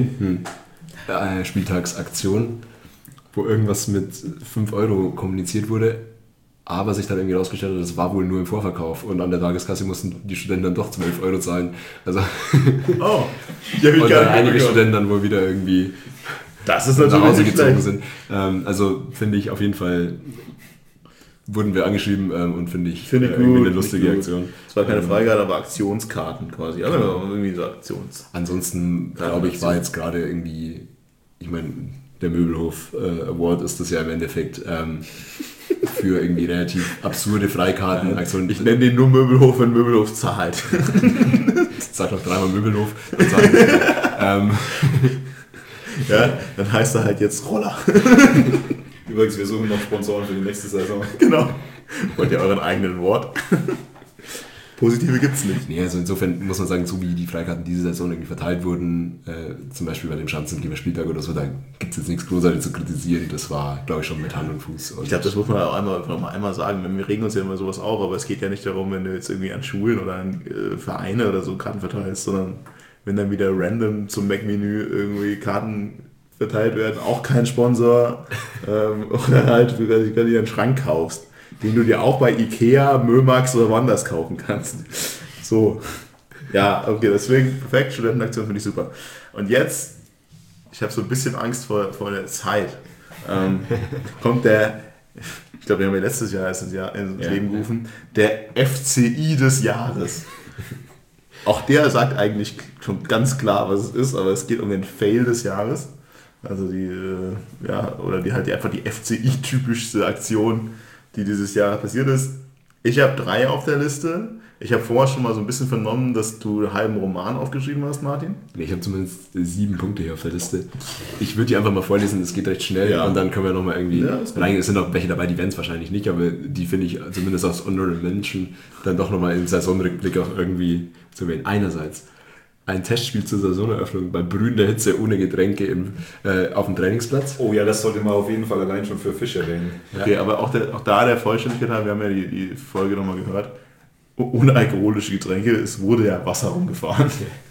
Studenten-Spieltagsaktion, wo irgendwas mit fünf Euro kommuniziert wurde, aber sich dann irgendwie rausgestellt hat, das war wohl nur im Vorverkauf und an der Tageskasse mussten die Studenten dann doch zwölf Euro zahlen. Also oh, die hab ich und gar dann nicht einige bekommen. Studenten dann wohl wieder irgendwie das ist nach Hause natürlich nicht gezogen schlecht. sind. Ähm, also finde ich auf jeden Fall, wurden wir angeschrieben ähm, und finde ich Finde ich äh, gut, irgendwie eine lustige gut. Aktion. Es war keine Ähm, Freigabe, aber Aktionskarten quasi. Also irgendwie so Aktions. Ansonsten glaube ich, war jetzt gerade irgendwie, ich meine, der Möbelhof äh, Award ist das ja im Endeffekt ähm, für irgendwie relativ absurde Freikarten. Aktionen. Ich nenne den nur Möbelhof, wenn Möbelhof zahlt. Sag noch dreimal Möbelhof. Dann sag ich, ähm, Ja, dann heißt er halt jetzt Roller. Übrigens, wir suchen noch Sponsoren für die nächste Saison. Genau. Wollt ihr euren eigenen Wort? Positive gibt's nicht. nee, also insofern muss man sagen, so wie die Freikarten diese Saison irgendwie verteilt wurden, äh, zum Beispiel bei dem Schanzengeber-Spieltag oder so, da gibt es jetzt nichts großartig zu kritisieren. Das war, glaube ich, schon mit Hand und Fuß. Und Ich glaube, das muss man auch einmal, noch mal einmal sagen. Wir regen uns ja immer sowas auf, aber es geht ja nicht darum, wenn du jetzt irgendwie an Schulen oder an äh, Vereine oder so Karten verteilst, sondern wenn dann wieder random zum Mac-Menü irgendwie Karten verteilt werden, auch kein Sponsor, ähm, oder halt, wenn du dir einen Schrank kaufst, den du dir auch bei Ikea, Mömax oder woanders kaufen kannst. So. Ja, okay, deswegen perfekt, Studentenaktion finde ich super. Und jetzt, ich habe so ein bisschen Angst vor, vor der Zeit, ähm, kommt der, ich glaube, den haben wir letztes Jahr ins, Jahr, ins ja. Leben gerufen, der F C I des Jahres. Auch der sagt eigentlich schon ganz klar, was es ist, aber es geht um den Fail des Jahres. Also die, äh, ja, oder die halt die, einfach die F C I-typischste Aktion, die dieses Jahr passiert ist. Ich habe drei auf der Liste. Ich habe vorher schon mal so ein bisschen vernommen, dass du einen halben Roman aufgeschrieben hast, Martin. Nee, ich habe zumindest sieben Punkte hier auf der Liste. Ich würde die einfach mal vorlesen, es geht recht schnell ja. und dann können wir nochmal irgendwie ja, rein. Es sind auch welche dabei, die werden es wahrscheinlich nicht, aber die finde ich zumindest aus Honorable Mention dann doch nochmal im Saisonrückblick auch irgendwie zu wählen. Einerseits ein Testspiel zur Saisoneröffnung bei brühender Hitze ohne Getränke im, äh, auf dem Trainingsplatz. Oh ja, das sollte man auf jeden Fall allein schon für Fisch erwähnen. Okay, aber auch, der, auch da der Vollständigkeit haben, wir haben ja die, die Folge nochmal gehört, ohne alkoholische Getränke, es wurde ja Wasser rumgefahren.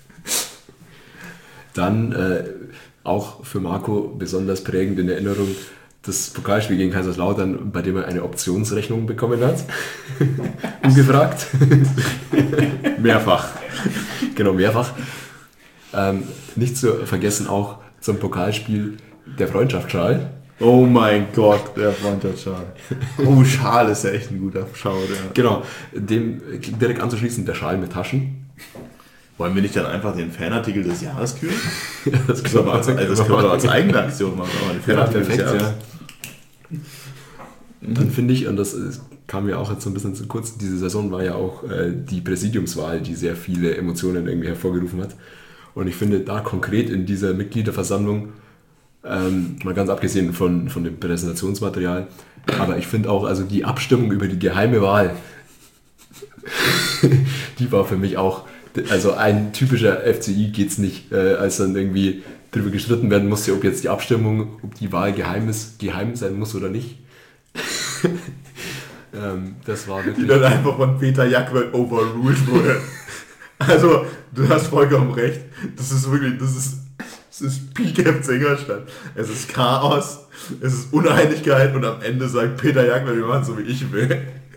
Dann äh, auch für Marco besonders prägend in Erinnerung das Pokalspiel gegen Kaiserslautern, bei dem er eine Optionsrechnung bekommen hat. Ungefragt. Mehrfach. Genau, mehrfach. Ähm, nicht zu vergessen auch zum Pokalspiel der Freundschaftsschal. Oh mein Gott, der Freundschaftsschal. Oh, Schal ist ja echt ein guter Schal. Ja. Genau, dem direkt anzuschließen, der Schal mit Taschen. Wollen wir nicht dann einfach den Fanartikel des Jahres küren? Das können wir als, also das können wir doch als eigene Aktion machen. Aber den Fanartikel ja, perfekt, des Jahres. Ja. Dann finde ich, und das kam mir auch jetzt so ein bisschen zu kurz, diese Saison war ja auch äh, die Präsidiumswahl, die sehr viele Emotionen irgendwie hervorgerufen hat. Und ich finde da konkret in dieser Mitgliederversammlung, ähm, mal ganz abgesehen von, von dem Präsentationsmaterial, aber ich finde auch, also die Abstimmung über die geheime Wahl, die war für mich auch, also ein typischer F C I geht's nicht, äh, als dann irgendwie darüber gestritten werden musste, ob jetzt die Abstimmung, ob die Wahl geheim ist, geheim sein muss oder nicht. ähm, das war wirklich... Die dann einfach von Peter Jackwell overruled wurde. Also, du hast vollkommen recht. Das ist wirklich, das ist, das ist Peak F C Ingolstadt. Es ist Chaos, es ist Uneinigkeit und am Ende sagt Peter Jackwell, wir machen so wie ich will.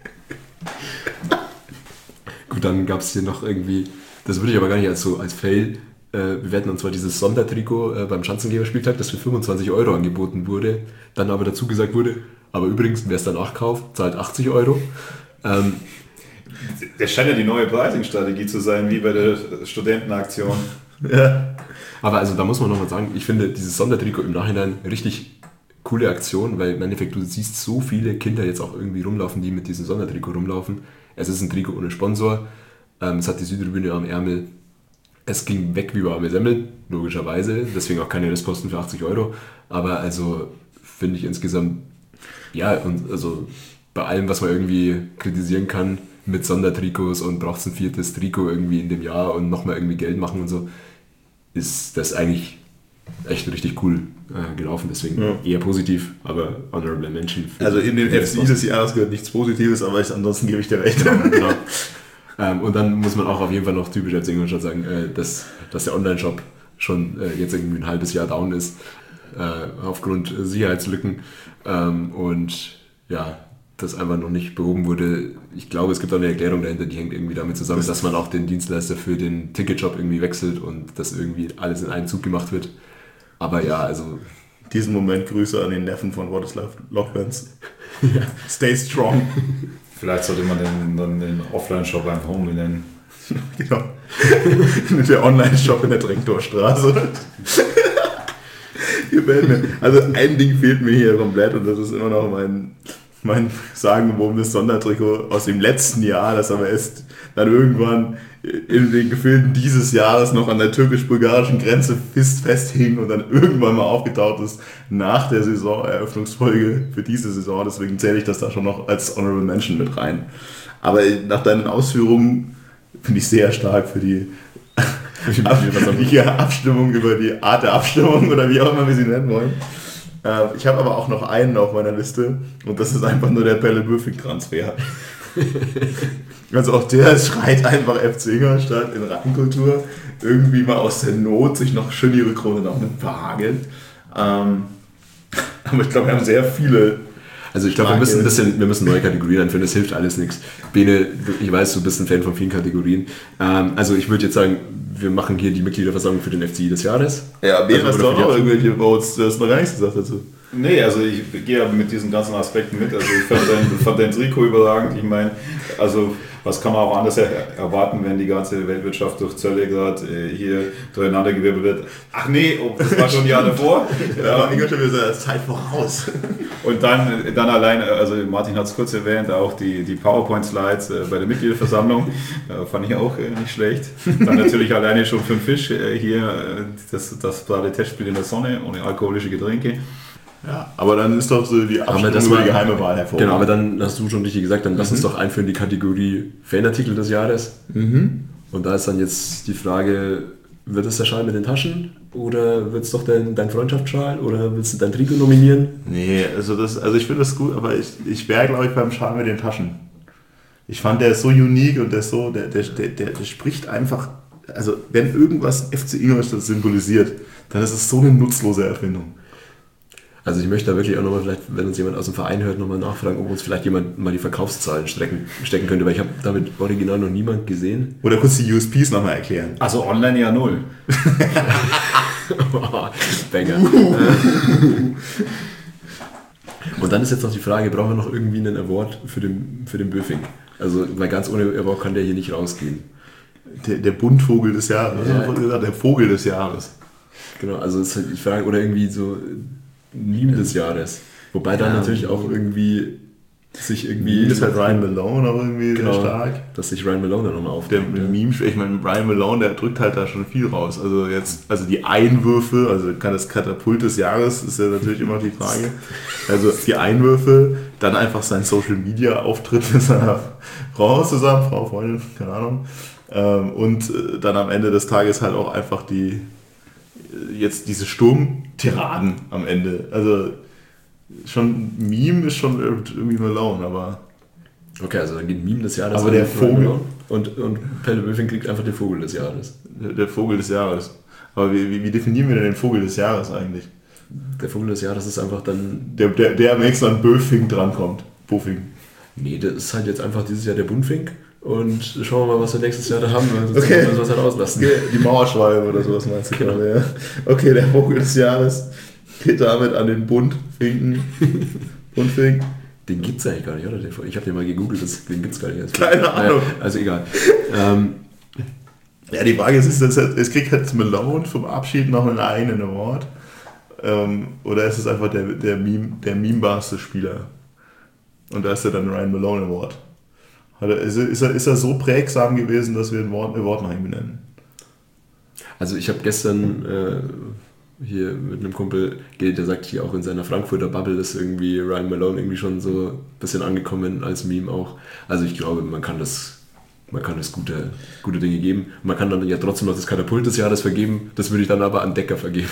Gut, dann gab es hier noch irgendwie, das würde ich aber gar nicht als so als Fail äh, bewerten, und zwar dieses Sondertrikot äh, beim Schanzengeberspieltag, das für fünfundzwanzig Euro angeboten wurde, dann aber dazu gesagt wurde, aber übrigens, wer es danach kauft, zahlt achtzig Euro. Ähm, Das scheint ja die neue Pricing-Strategie zu sein, wie bei der Studentenaktion. Ja. Aber also da muss man nochmal sagen, ich finde dieses Sondertrikot im Nachhinein richtig coole Aktion, weil im Endeffekt du siehst so viele Kinder jetzt auch irgendwie rumlaufen, die mit diesem Sondertrikot rumlaufen. Es ist ein Trikot ohne Sponsor, ähm, es hat die Südtribüne am Ärmel, es ging weg wie warme Semmel, logischerweise, deswegen auch keine Restposten für achtzig Euro, aber also finde ich insgesamt, ja, und also bei allem, was man irgendwie kritisieren kann, mit Sondertrikots und braucht es ein viertes Trikot irgendwie in dem Jahr und nochmal irgendwie Geld machen und so, ist das eigentlich echt richtig cool äh, gelaufen. Deswegen ja. eher positiv, aber honorable mention. Also in den F C I des Jahres gehört nichts Positives, aber ich, ansonsten gebe ich dir recht. Genau, genau. ähm, und dann muss man auch auf jeden Fall noch typisch als Ingolstadt sagen, äh, dass, dass der Online-Shop schon äh, jetzt irgendwie ein halbes Jahr down ist, äh, aufgrund Sicherheitslücken ähm, und ja, das einfach noch nicht behoben wurde. Ich glaube, es gibt auch eine Erklärung dahinter, die hängt irgendwie damit zusammen, das dass man auch den Dienstleister für den Ticketshop irgendwie wechselt und das irgendwie alles in einen Zug gemacht wird. Aber ja, also... Diesen Moment Grüße an den Neffen von Władysław Lochbenz. Ja. Stay strong. Vielleicht sollte man den, dann den Offline-Shop einfach umbenennen. Genau. Der Online-Shop in der Trengtorstraße. Also ein Ding fehlt mir hier komplett und das ist immer noch mein... mein sagenumwobenes Sondertrikot aus dem letzten Jahr, das aber erst dann irgendwann in den Gefilden dieses Jahres noch an der türkisch-bulgarischen Grenze festhing und dann irgendwann mal aufgetaucht ist nach der Saisoneröffnungsfolge für diese Saison. Deswegen zähle ich das da schon noch als Honorable Mention mit rein. Aber nach deinen Ausführungen finde ich sehr stark für die Abstimmung über die Art der Abstimmung oder wie auch immer wir sie nennen wollen. Ich habe aber auch noch einen auf meiner Liste und das ist einfach nur der Pelle-Böfing-Transfer. Also auch der schreit einfach F C Ingolstadt in Rattenkultur. Irgendwie mal aus der Not sich noch schön die Rückrunde noch mit verhagelt. Ähm, aber ich glaube, wir haben sehr viele... Also ich glaube, wir müssen ein bisschen, wir müssen neue Kategorien einführen, das hilft alles nichts. Bene, ich weiß, du bist ein Fan von vielen Kategorien. Ähm, also ich würde jetzt sagen, wir machen hier die Mitgliederversammlung für den F C I des Jahres. Ja, Bene, hast du auch noch irgendwelche Votes? Du hast noch gar nichts gesagt dazu. Nee, also ich gehe mit diesen ganzen Aspekten mit. Also ich fand dein, fand dein Trikot überragend. Ich meine, also was kann man auch anders er- erwarten, wenn die ganze Weltwirtschaft durch Zölle gerade äh, hier durcheinandergewirbelt wird. Ach nee, oh, das war schon ein Jahr davor. Ja, aber Ingolstadt ist ja Zeit voraus. Und dann, dann allein, also Martin hat es kurz erwähnt, auch die, die PowerPoint-Slides äh, bei der Mitgliederversammlung, äh, fand ich auch äh, nicht schlecht. Dann natürlich alleine schon für den Fisch äh, hier äh, das, das Testspiel in der Sonne ohne alkoholische Getränke. Ja, aber dann ist doch so die Aber Abstimmung das über war- die geheime Wahl hervorragend. Genau, aber dann hast du schon richtig gesagt, dann lass uns doch einführen die Kategorie Fanartikel des Jahres. Mhm. Und da ist dann jetzt die Frage, wird es der Schal mit den Taschen oder wird es doch dein, dein Freundschaftsschal oder willst du dein Trikot nominieren? Nee, also, das, also ich finde das gut, aber ich, ich wäre, glaube ich, beim Schal mit den Taschen. Ich fand, der ist so unique und der ist so, der, der, der, der, der spricht einfach, also wenn irgendwas F C Ingolstadt symbolisiert, dann ist es so eine nutzlose Erfindung. Also ich möchte da wirklich auch nochmal, vielleicht, wenn uns jemand aus dem Verein hört, nochmal nachfragen, ob uns vielleicht jemand mal die Verkaufszahlen strecken, stecken könnte, weil ich habe damit original noch niemand gesehen. Oder kurz die U S Ps nochmal erklären. Also online ja null. Banger. Und dann ist jetzt noch die Frage, brauchen wir noch irgendwie einen Award für den, für den Böfing? Also, weil ganz ohne Award kann der hier nicht rausgehen. Der, der Buntvogel des Jahres, Ja. was hast du gesagt? Der Vogel des Jahres. Genau, also ist halt die Frage, oder irgendwie so Meme des Jahres. Wobei dann Ja. natürlich auch irgendwie sich irgendwie... Meme ist halt Ryan Malone auch irgendwie genau, sehr stark. dass sich Ryan Malone dann nochmal Der aufdeckt. Meme, ich meine, Ryan Malone, der drückt halt da schon viel raus. Also jetzt, also die Einwürfe, also kann das Katapult des Jahres, ist ja natürlich immer die Frage. Also die Einwürfe, dann einfach sein Social Media Auftritt mit seiner Frau zusammen, Frau, Freundin, keine Ahnung. Ähm, Und äh, dann am Ende des Tages halt auch einfach die, äh, jetzt diese Sturmtiraden am Ende. Also schon Meme ist schon irgendwie Malone, aber Okay, also dann geht Meme des Jahres. Aber an der Ryan Vogel- Malone Und, und Pelle Böfing kriegt einfach den Vogel des Jahres. der, der Vogel des Jahres. Aber wie, wie, wie definieren wir denn den Vogel des Jahres eigentlich? Der Vogel des Jahres ist einfach dann... Der, der, der am nächsten an Böfing drankommt. Bofing. Nee, das ist halt jetzt einfach dieses Jahr der Buntfink. Und schauen wir mal, was wir nächstes Jahr da haben. Sonst Okay. müssen wir was halt auslassen. Die Mauerschwalbe oder sowas meinst du Genau. gerade, ja. Okay, der Vogel des Jahres geht damit an den Buntfinken. Buntfink. Den gibt's eigentlich gar nicht, oder? Den- Ich habe den mal gegoogelt, das, den gibt's gar nicht. Also, Keine Ahnung. Naja, also egal. ähm, Ja, die Frage ist, ist das, es kriegt halt Malone vom Abschied noch einen eigenen Award? Ähm, oder ist es einfach der, der, Meme, der memebarste Spieler? Und da ist er dann Ryan Malone Award. Hat er, ist, er, ist, er, ist er so prägsam gewesen, dass wir einen Award, Award nach ihm benennen? also ich habe gestern äh, hier mit einem Kumpel geredet, der sagt hier auch in seiner Frankfurter Bubble ist irgendwie Ryan Malone irgendwie schon so ein bisschen angekommen als Meme auch. Also ich glaube, man kann das... Man kann es gute, gute Dinge geben. Man kann dann ja trotzdem noch das Katapult des Jahres vergeben. Das würde ich dann aber an Decker vergeben.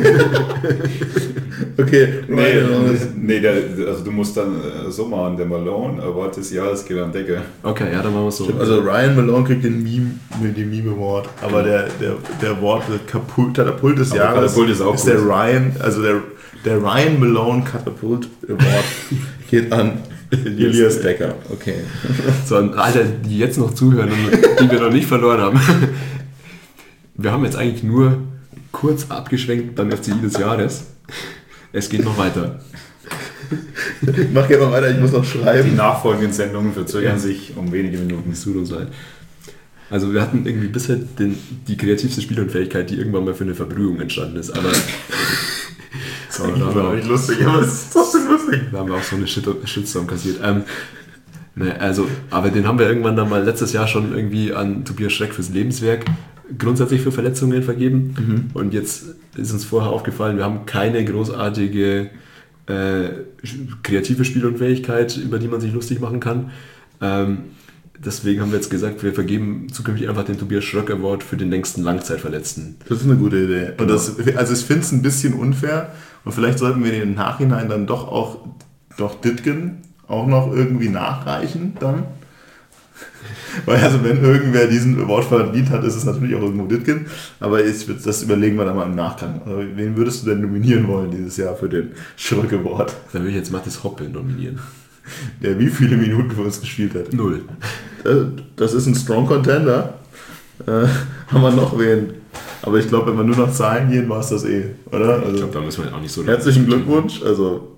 Okay, Nee, nee der, also du musst dann äh, so machen, der Malone Award des Jahres geht an Decke. Okay, ja, dann machen wir es so. Also Ryan Malone kriegt den Meme, den Meme Award, aber der, der, der Award der Kapult, Katapult des Aber Jahres Katapult ist auch der gut. Ryan, also der, der Ryan Malone Katapult Award geht an Elias Decker. Okay. So, an alle, die jetzt noch zuhören und die wir noch nicht verloren haben. Wir haben jetzt eigentlich nur kurz abgeschwenkt beim F C I des Jahres. Es geht noch weiter. Mach gerne mal weiter, ich muss noch Die schreiben. nachfolgenden Sendungen verzögern Ja. sich um wenige Minuten. Es tut uns leid. Also wir hatten irgendwie bisher den, die kreativste Spielunfähigkeit, die irgendwann mal für eine Verbrühung entstanden ist. Aber so, da, haben wir auch, nicht lustig, aber es ist trotzdem lustig. da haben wir auch so eine Shit Shitstorm kassiert. Ähm, ne, also, aber den haben wir irgendwann dann mal letztes Jahr schon irgendwie an Tobias Schreck fürs Lebenswerk grundsätzlich für Verletzungen vergeben. Mhm. Und jetzt ist uns vorher aufgefallen, wir haben keine großartige äh, kreative Spielunfähigkeit, über die man sich lustig machen kann. Ähm, deswegen haben wir jetzt gesagt, wir vergeben zukünftig einfach den Tobias Schröck Award für den längsten Langzeitverletzten. Das ist eine gute Idee. Und das, also ich finde es ein bisschen unfair und vielleicht sollten wir den im Nachhinein dann doch auch doch Ditgen auch noch irgendwie nachreichen dann. Weil also wenn irgendwer diesen Award verdient hat, ist es natürlich auch irgendwo Ditgen. Aber ich, das überlegen wir dann mal im Nachgang. Also wen würdest du denn nominieren wollen dieses Jahr für den Schröck Award? Dann will ich jetzt Mathis Hoppe nominieren. Der wie viele Minuten für uns gespielt hat. Null. Das ist ein Strong Contender. Äh, haben wir noch wen? Aber ich glaube, wenn wir nur nach Zahlen gehen, war es das eh, oder? Also, ich glaube, da müssen wir auch nicht so... Herzlichen Glückwunsch, also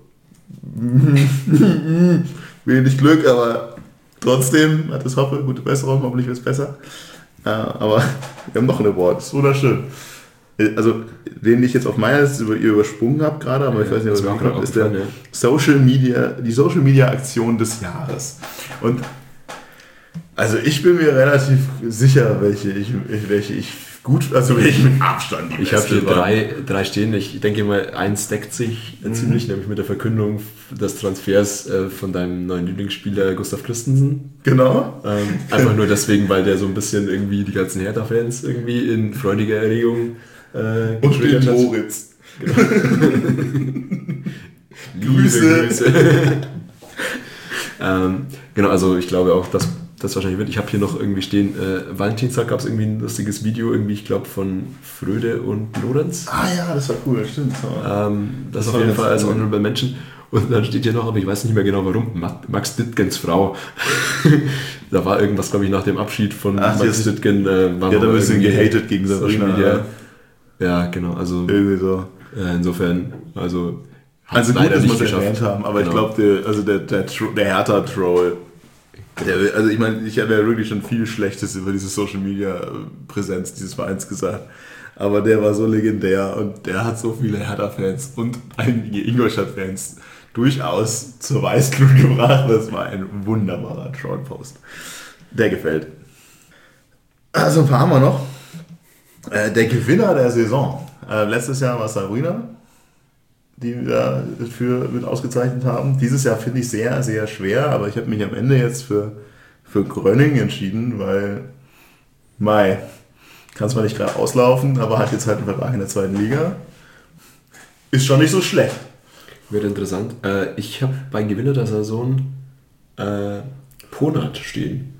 wenig Glück, aber trotzdem hat es Hoppe, gute Besserung, hoffentlich wird es besser. Äh, aber wir haben noch ein Award, das ist wunderschön. Also, den ich jetzt auf meiner Liste über, ihr übersprungen habe gerade, aber ja, ich weiß nicht, was wir haben, ist der ja. Social Media, die Social Media Aktion des Jahres. Und also ich bin mir relativ sicher, welche ich, welche ich gut, also welche mit Abstand die Ich habe hier drei, drei stehen. Ich denke mal, eins deckt sich mhm. ziemlich, nämlich mit der Verkündung des Transfers äh, von deinem neuen Lieblingsspieler Gustav Christensen. Genau. Ähm, einfach nur deswegen, weil der so ein bisschen irgendwie die ganzen Hertha-Fans irgendwie in freudiger Erregung äh, und den Moritz. Genau. Grüße. Grüße. ähm, genau, also ich glaube auch, dass das wahrscheinlich wird. Ich habe hier noch irgendwie stehen, äh, Valentinstag gab es irgendwie ein lustiges Video, irgendwie, ich glaube, von Fröde und Lorenz. Ah ja, das war cool, stimmt. Ähm, das, das auf jeden Fall als Honorable Mention. Und dann steht hier noch, aber ich weiß nicht mehr genau warum, Max Dittgens Frau. Da war irgendwas, glaube ich, nach dem Abschied von Ach, Max Dittgen. Äh, war ja, da ein bisschen gehatet gegen Sabrina. Ja. ja, genau, also irgendwie so. Äh, insofern, also also gut, dass wir es erwähnt haben, aber genau. Ich glaube, der, also der, der, der Hertha-Troll, der, also ich meine, ich habe ja wirklich schon viel Schlechtes über diese Social-Media-Präsenz dieses Vereins gesagt, aber der war so legendär und der hat so viele Hertha-Fans und einige Ingolstadt-Fans durchaus zur Weißglut gebracht. Das war ein wunderbarer Troll-Post. Der gefällt. Also ein paar haben wir noch. Äh, der Gewinner der Saison. Äh, letztes Jahr war Sabrina, die wir dafür mit ausgezeichnet haben. Dieses Jahr finde ich sehr, sehr schwer, aber ich habe mich am Ende jetzt für, für Gröning entschieden, weil Mai kann zwar nicht gerade auslaufen, aber hat jetzt halt einen Vertrag in der zweiten Liga. Ist schon nicht so schlecht. Wird interessant. Äh, ich habe bei Gewinner der Saison äh, Ponat stehen.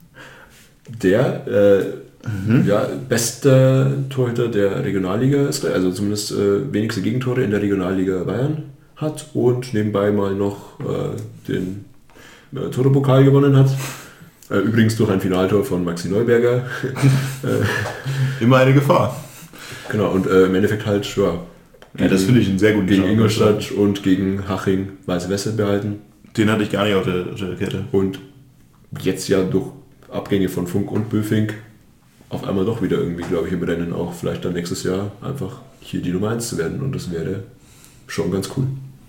Der äh, mhm. ja, beste Torhüter der Regionalliga ist, also zumindest äh, wenigste Gegentore in der Regionalliga Bayern hat und nebenbei mal noch äh, den äh, Tore-Pokal gewonnen hat. Äh, übrigens durch ein Finaltor von Maxi Neuberger. äh, Immer eine Gefahr. Genau, und äh, im Endeffekt halt, ja. Ja, das finde ich einen sehr guten Gegen Ingolstadt und gegen Haching Weiße Weste behalten. Den hatte ich gar nicht auf der, auf der Kette. Und jetzt ja durch Abgänge von Funk und Böfing auf einmal doch wieder irgendwie, glaube ich, im Rennen auch vielleicht dann nächstes Jahr einfach hier die Nummer eins zu werden. Und das wäre schon ganz cool.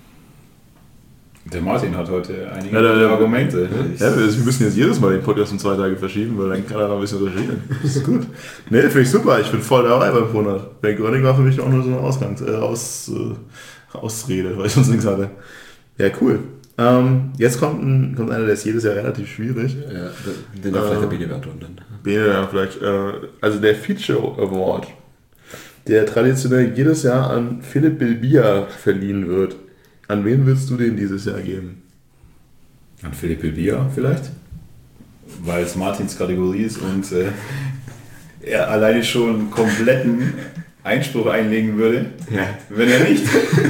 Der Martin hat heute einige ja, der, der, Argumente. Ja, wir müssen jetzt jedes Mal den Podcast um zwei Tage verschieben, weil dann kann er noch ein bisschen recherchieren. Das ist gut. Ne, finde ich super. Ich bin voll dabei beim Ponat. Ben Gröning war für mich auch nur so eine Ausgangs-, äh, Aus, äh, Ausrede, weil ich sonst nichts hatte. Ja, cool. Ähm, jetzt kommt, ein, kommt einer, der ist jedes Jahr relativ schwierig. Ja, den darf äh, vielleicht der Bene beantworten. Bene dann vielleicht. Äh, also der Feature Award, der traditionell jedes Jahr an Philipp Bilbia verliehen wird. An wen willst du den dieses Jahr geben? An Philipp Bilbia vielleicht? Weil es Martins Kategorie ist und äh, er alleine schon einen kompletten Einspruch einlegen würde, ja. Wenn er nicht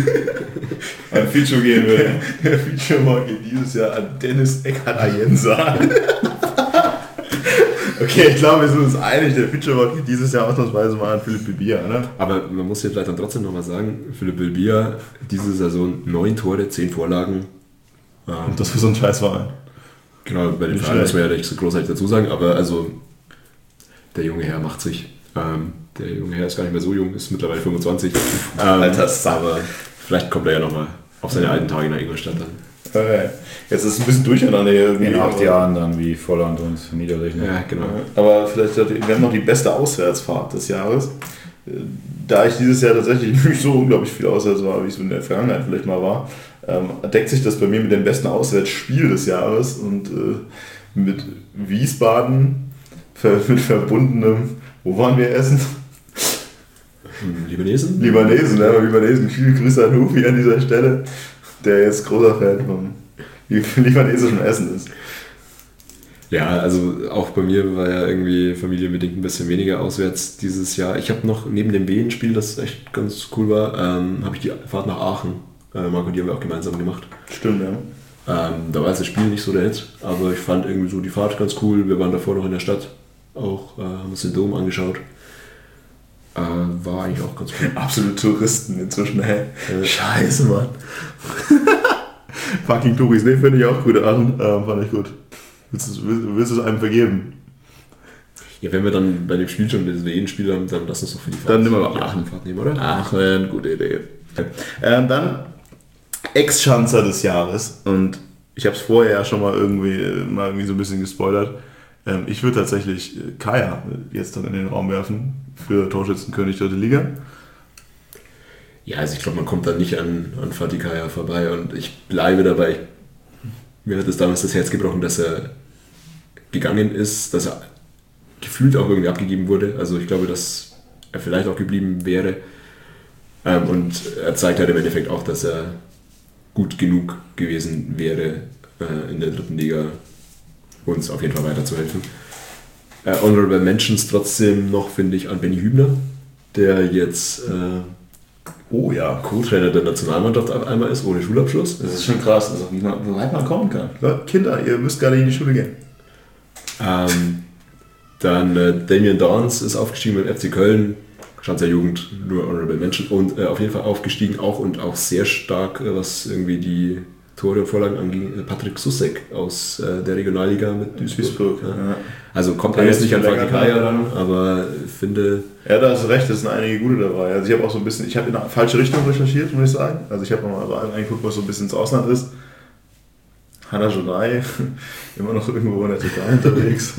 an Ficho gehen würde. Der Feature Award geht dieses Jahr an Dennis Eckhardt-Ayensa. Okay, ich glaube, wir sind uns einig, der Feature Award geht dieses Jahr ausnahmsweise mal an Philipp Bilbia, ne? Aber man muss hier vielleicht dann trotzdem nochmal sagen, Philipp Bilbia, diese Saison neun Tore, zehn Vorlagen. Ähm, Und das für so einen Scheißverein. Genau, bei den Vereinen muss man ja nicht so großartig dazu sagen, aber also der junge Herr macht sich. Ähm, der junge Herr ist gar nicht mehr so jung, ist mittlerweile fünfundzwanzig. Ähm, Alter, aber vielleicht kommt er ja nochmal auf seine alten Tage nach Ingolstadt dann. Okay. Jetzt ist es ein bisschen durcheinander hier. In acht Jahren dann wie Volland und Niederlechner. Ja, genau. Aber vielleicht, wir haben noch die beste Auswärtsfahrt des Jahres. Da ich dieses Jahr tatsächlich nicht so unglaublich viel auswärts war, wie es in der Vergangenheit vielleicht mal war, ähm, deckt sich das bei mir mit dem besten Auswärtsspiel des Jahres und äh, mit Wiesbaden ver- mit verbundenem, wo waren wir essen? Libanesen? Libanesen, ja, Libanesen. Viele Grüße an Hufi an dieser Stelle, der jetzt großer Fan vom libanesischen Essen ist. Ja, also auch bei mir war ja irgendwie familienbedingt ein bisschen weniger auswärts dieses Jahr. Ich habe noch neben dem Wien-Spiel, das echt ganz cool war, ähm, habe ich die Fahrt nach Aachen. Äh, Marco, die haben wir auch gemeinsam gemacht. Stimmt, ja. Ähm, da war jetzt das Spiel nicht so der Hit, aber ich fand irgendwie so die Fahrt ganz cool. Wir waren davor noch in der Stadt, auch äh, haben uns den Dom angeschaut. Äh, war eigentlich auch ganz gut. Absolute Touristen inzwischen, hä? Äh. Scheiße, Mann. Fucking Touris, ne, finde ich auch gut, Aachen. Ähm, fand ich gut. Willst du, willst du es einem vergeben? Ja, wenn wir dann bei dem Spiel schon das W M-Spiel haben, dann lass uns doch für die Fahrt, dann nehmen wir die Aachen-Fahrt nehmen, oder? Aachen, gute Idee. Ähm, dann Ex-Schanzer des Jahres. Und ich habe es vorher ja schon mal irgendwie, mal irgendwie so ein bisschen gespoilert. Ähm, ich würde tatsächlich Kaya jetzt dann in den Raum werfen für Torschützenkönig dritte Liga. Ja, also ich glaube, man kommt da nicht an, an Fatih Kaya vorbei und ich bleibe dabei. Ich, mir hat es damals das Herz gebrochen, dass er gegangen ist, dass er gefühlt auch irgendwie abgegeben wurde. Also ich glaube, dass er vielleicht auch geblieben wäre. Ähm, und er zeigt halt im Endeffekt auch, dass er gut genug gewesen wäre, äh, in der dritten Liga uns auf jeden Fall weiterzuhelfen. Äh, Honorable Mentions trotzdem noch, finde ich, an Benny Hübner, der jetzt äh, Oh ja. Co-Trainer der Nationalmannschaft auf einmal ist, ohne Schulabschluss. Das ist schon krass, also wie, man, wie weit man kommen kann. Leute, Kinder, ihr müsst gar nicht in die Schule gehen. Ähm, dann äh, Damien Downs ist aufgestiegen mit F C Köln, Schanzer Jugend, nur Honorable Mention. Und äh, auf jeden Fall aufgestiegen auch und auch sehr stark, äh, was irgendwie die Tore und Vorlagen anging, äh, Patrick Sussek aus äh, der Regionalliga mit Duisburg. Ja. Ja. Also kommt alles nicht an Fatih Kaya ran, aber ich finde... Ja, da hast du recht, es sind einige gute dabei. Also ich habe auch so ein bisschen, ich habe in eine falsche Richtung recherchiert, muss ich sagen. Also ich habe nochmal so angeguckt, was so ein bisschen ins Ausland ist. Hanna Jonai, immer noch irgendwo in der Türkei unterwegs.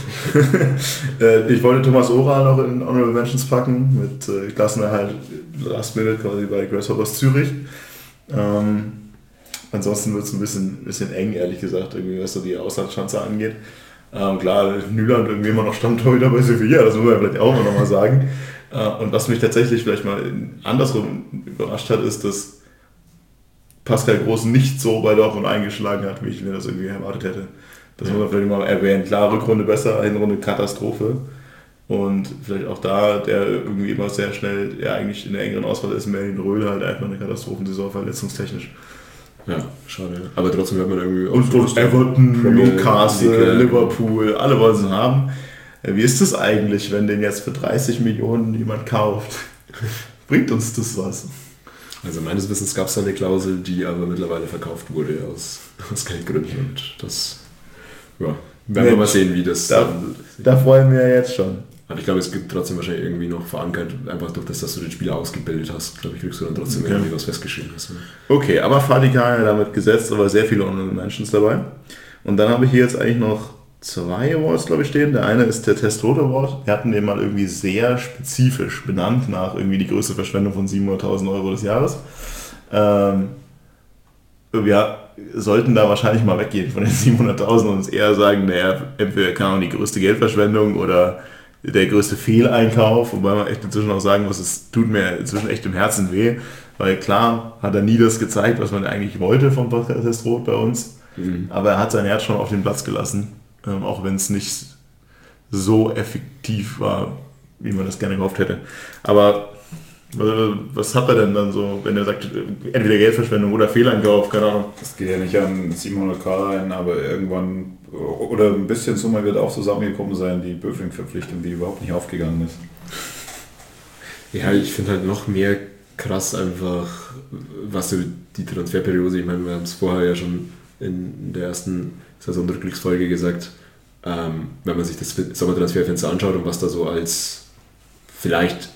Ich wollte Thomas Oral noch in Honorable Mentions packen, mit äh, Klassenerhalt Last Minute quasi bei Grasshoppers Zürich. Ähm, ansonsten wird es ein bisschen, bisschen eng, ehrlich gesagt, irgendwie, was so die Auslandsschanze angeht. Ähm, klar, Nyland irgendwie immer noch Stammtorhüter bei Sevilla, das muss man vielleicht auch noch mal sagen. Äh, und was mich tatsächlich vielleicht mal andersrum überrascht hat, ist, dass Pascal Groß nicht so bei Dortmund eingeschlagen hat, wie ich mir das irgendwie erwartet hätte. Das muss man vielleicht mal erwähnen. Klar, Rückrunde besser, Hinrunde Katastrophe. Und vielleicht auch da, der irgendwie immer sehr schnell, ja eigentlich in der engeren Auswahl ist, Merlin Röhl halt einfach eine Katastrophensaison, verletzungstechnisch. Ja, schade. Aber trotzdem hört man irgendwie... Und, und Everton, Newcastle, Liverpool, alle wollen sie haben. Wie ist das eigentlich, wenn den jetzt für dreißig Millionen jemand kauft? Bringt uns das was? Also meines Wissens gab es da eine Klausel, die aber mittlerweile verkauft wurde aus, aus Geldgründen. Und das, ja, werden wir mal sehen, wie das... Da, dann, da freuen wir ja jetzt schon. Aber ich glaube, es gibt trotzdem wahrscheinlich irgendwie noch verankert, einfach durch das, dass du den Spieler ausgebildet hast, glaube ich, kriegst du dann trotzdem okay. irgendwie was festgeschrieben. Hast. Okay, aber Fatih Kaya damit gesetzt, aber sehr viele Honorable Mentions dabei. Und dann habe ich hier jetzt eigentlich noch zwei Awards, glaube ich, stehen. Der eine ist der Testrot Award. Wir hatten den mal irgendwie sehr spezifisch benannt nach irgendwie die größte Verschwendung von siebenhunderttausend Euro des Jahres. Ähm, wir sollten da wahrscheinlich mal weggehen von den siebenhunderttausend und uns eher sagen, naja, entweder kann auch die größte Geldverschwendung oder der größte Fehleinkauf, wobei man echt inzwischen auch sagen muss, es tut mir inzwischen echt im Herzen weh, weil klar hat er nie das gezeigt, was man eigentlich wollte vom Pascal Testrot bei uns, mhm. aber er hat sein Herz schon auf den Platz gelassen, ähm, auch wenn es nicht so effektiv war, wie man das gerne gehofft hätte. Aber was hat er denn dann so, wenn er sagt, entweder Geldverschwendung oder Fehleinkauf, keine Ahnung? Das geht ja nicht an siebenhunderttausend rein, aber irgendwann, oder ein bisschen Summe wird auch zusammengekommen sein, die Böfing-Verpflichtung, die überhaupt nicht aufgegangen ist. Ja, ich finde halt noch mehr krass einfach, was so die Transferperiode, ich meine, wir haben es vorher ja schon in der ersten Saisonrückblicksfolge gesagt, ähm, wenn man sich das Sommertransferfenster anschaut und was da so als vielleicht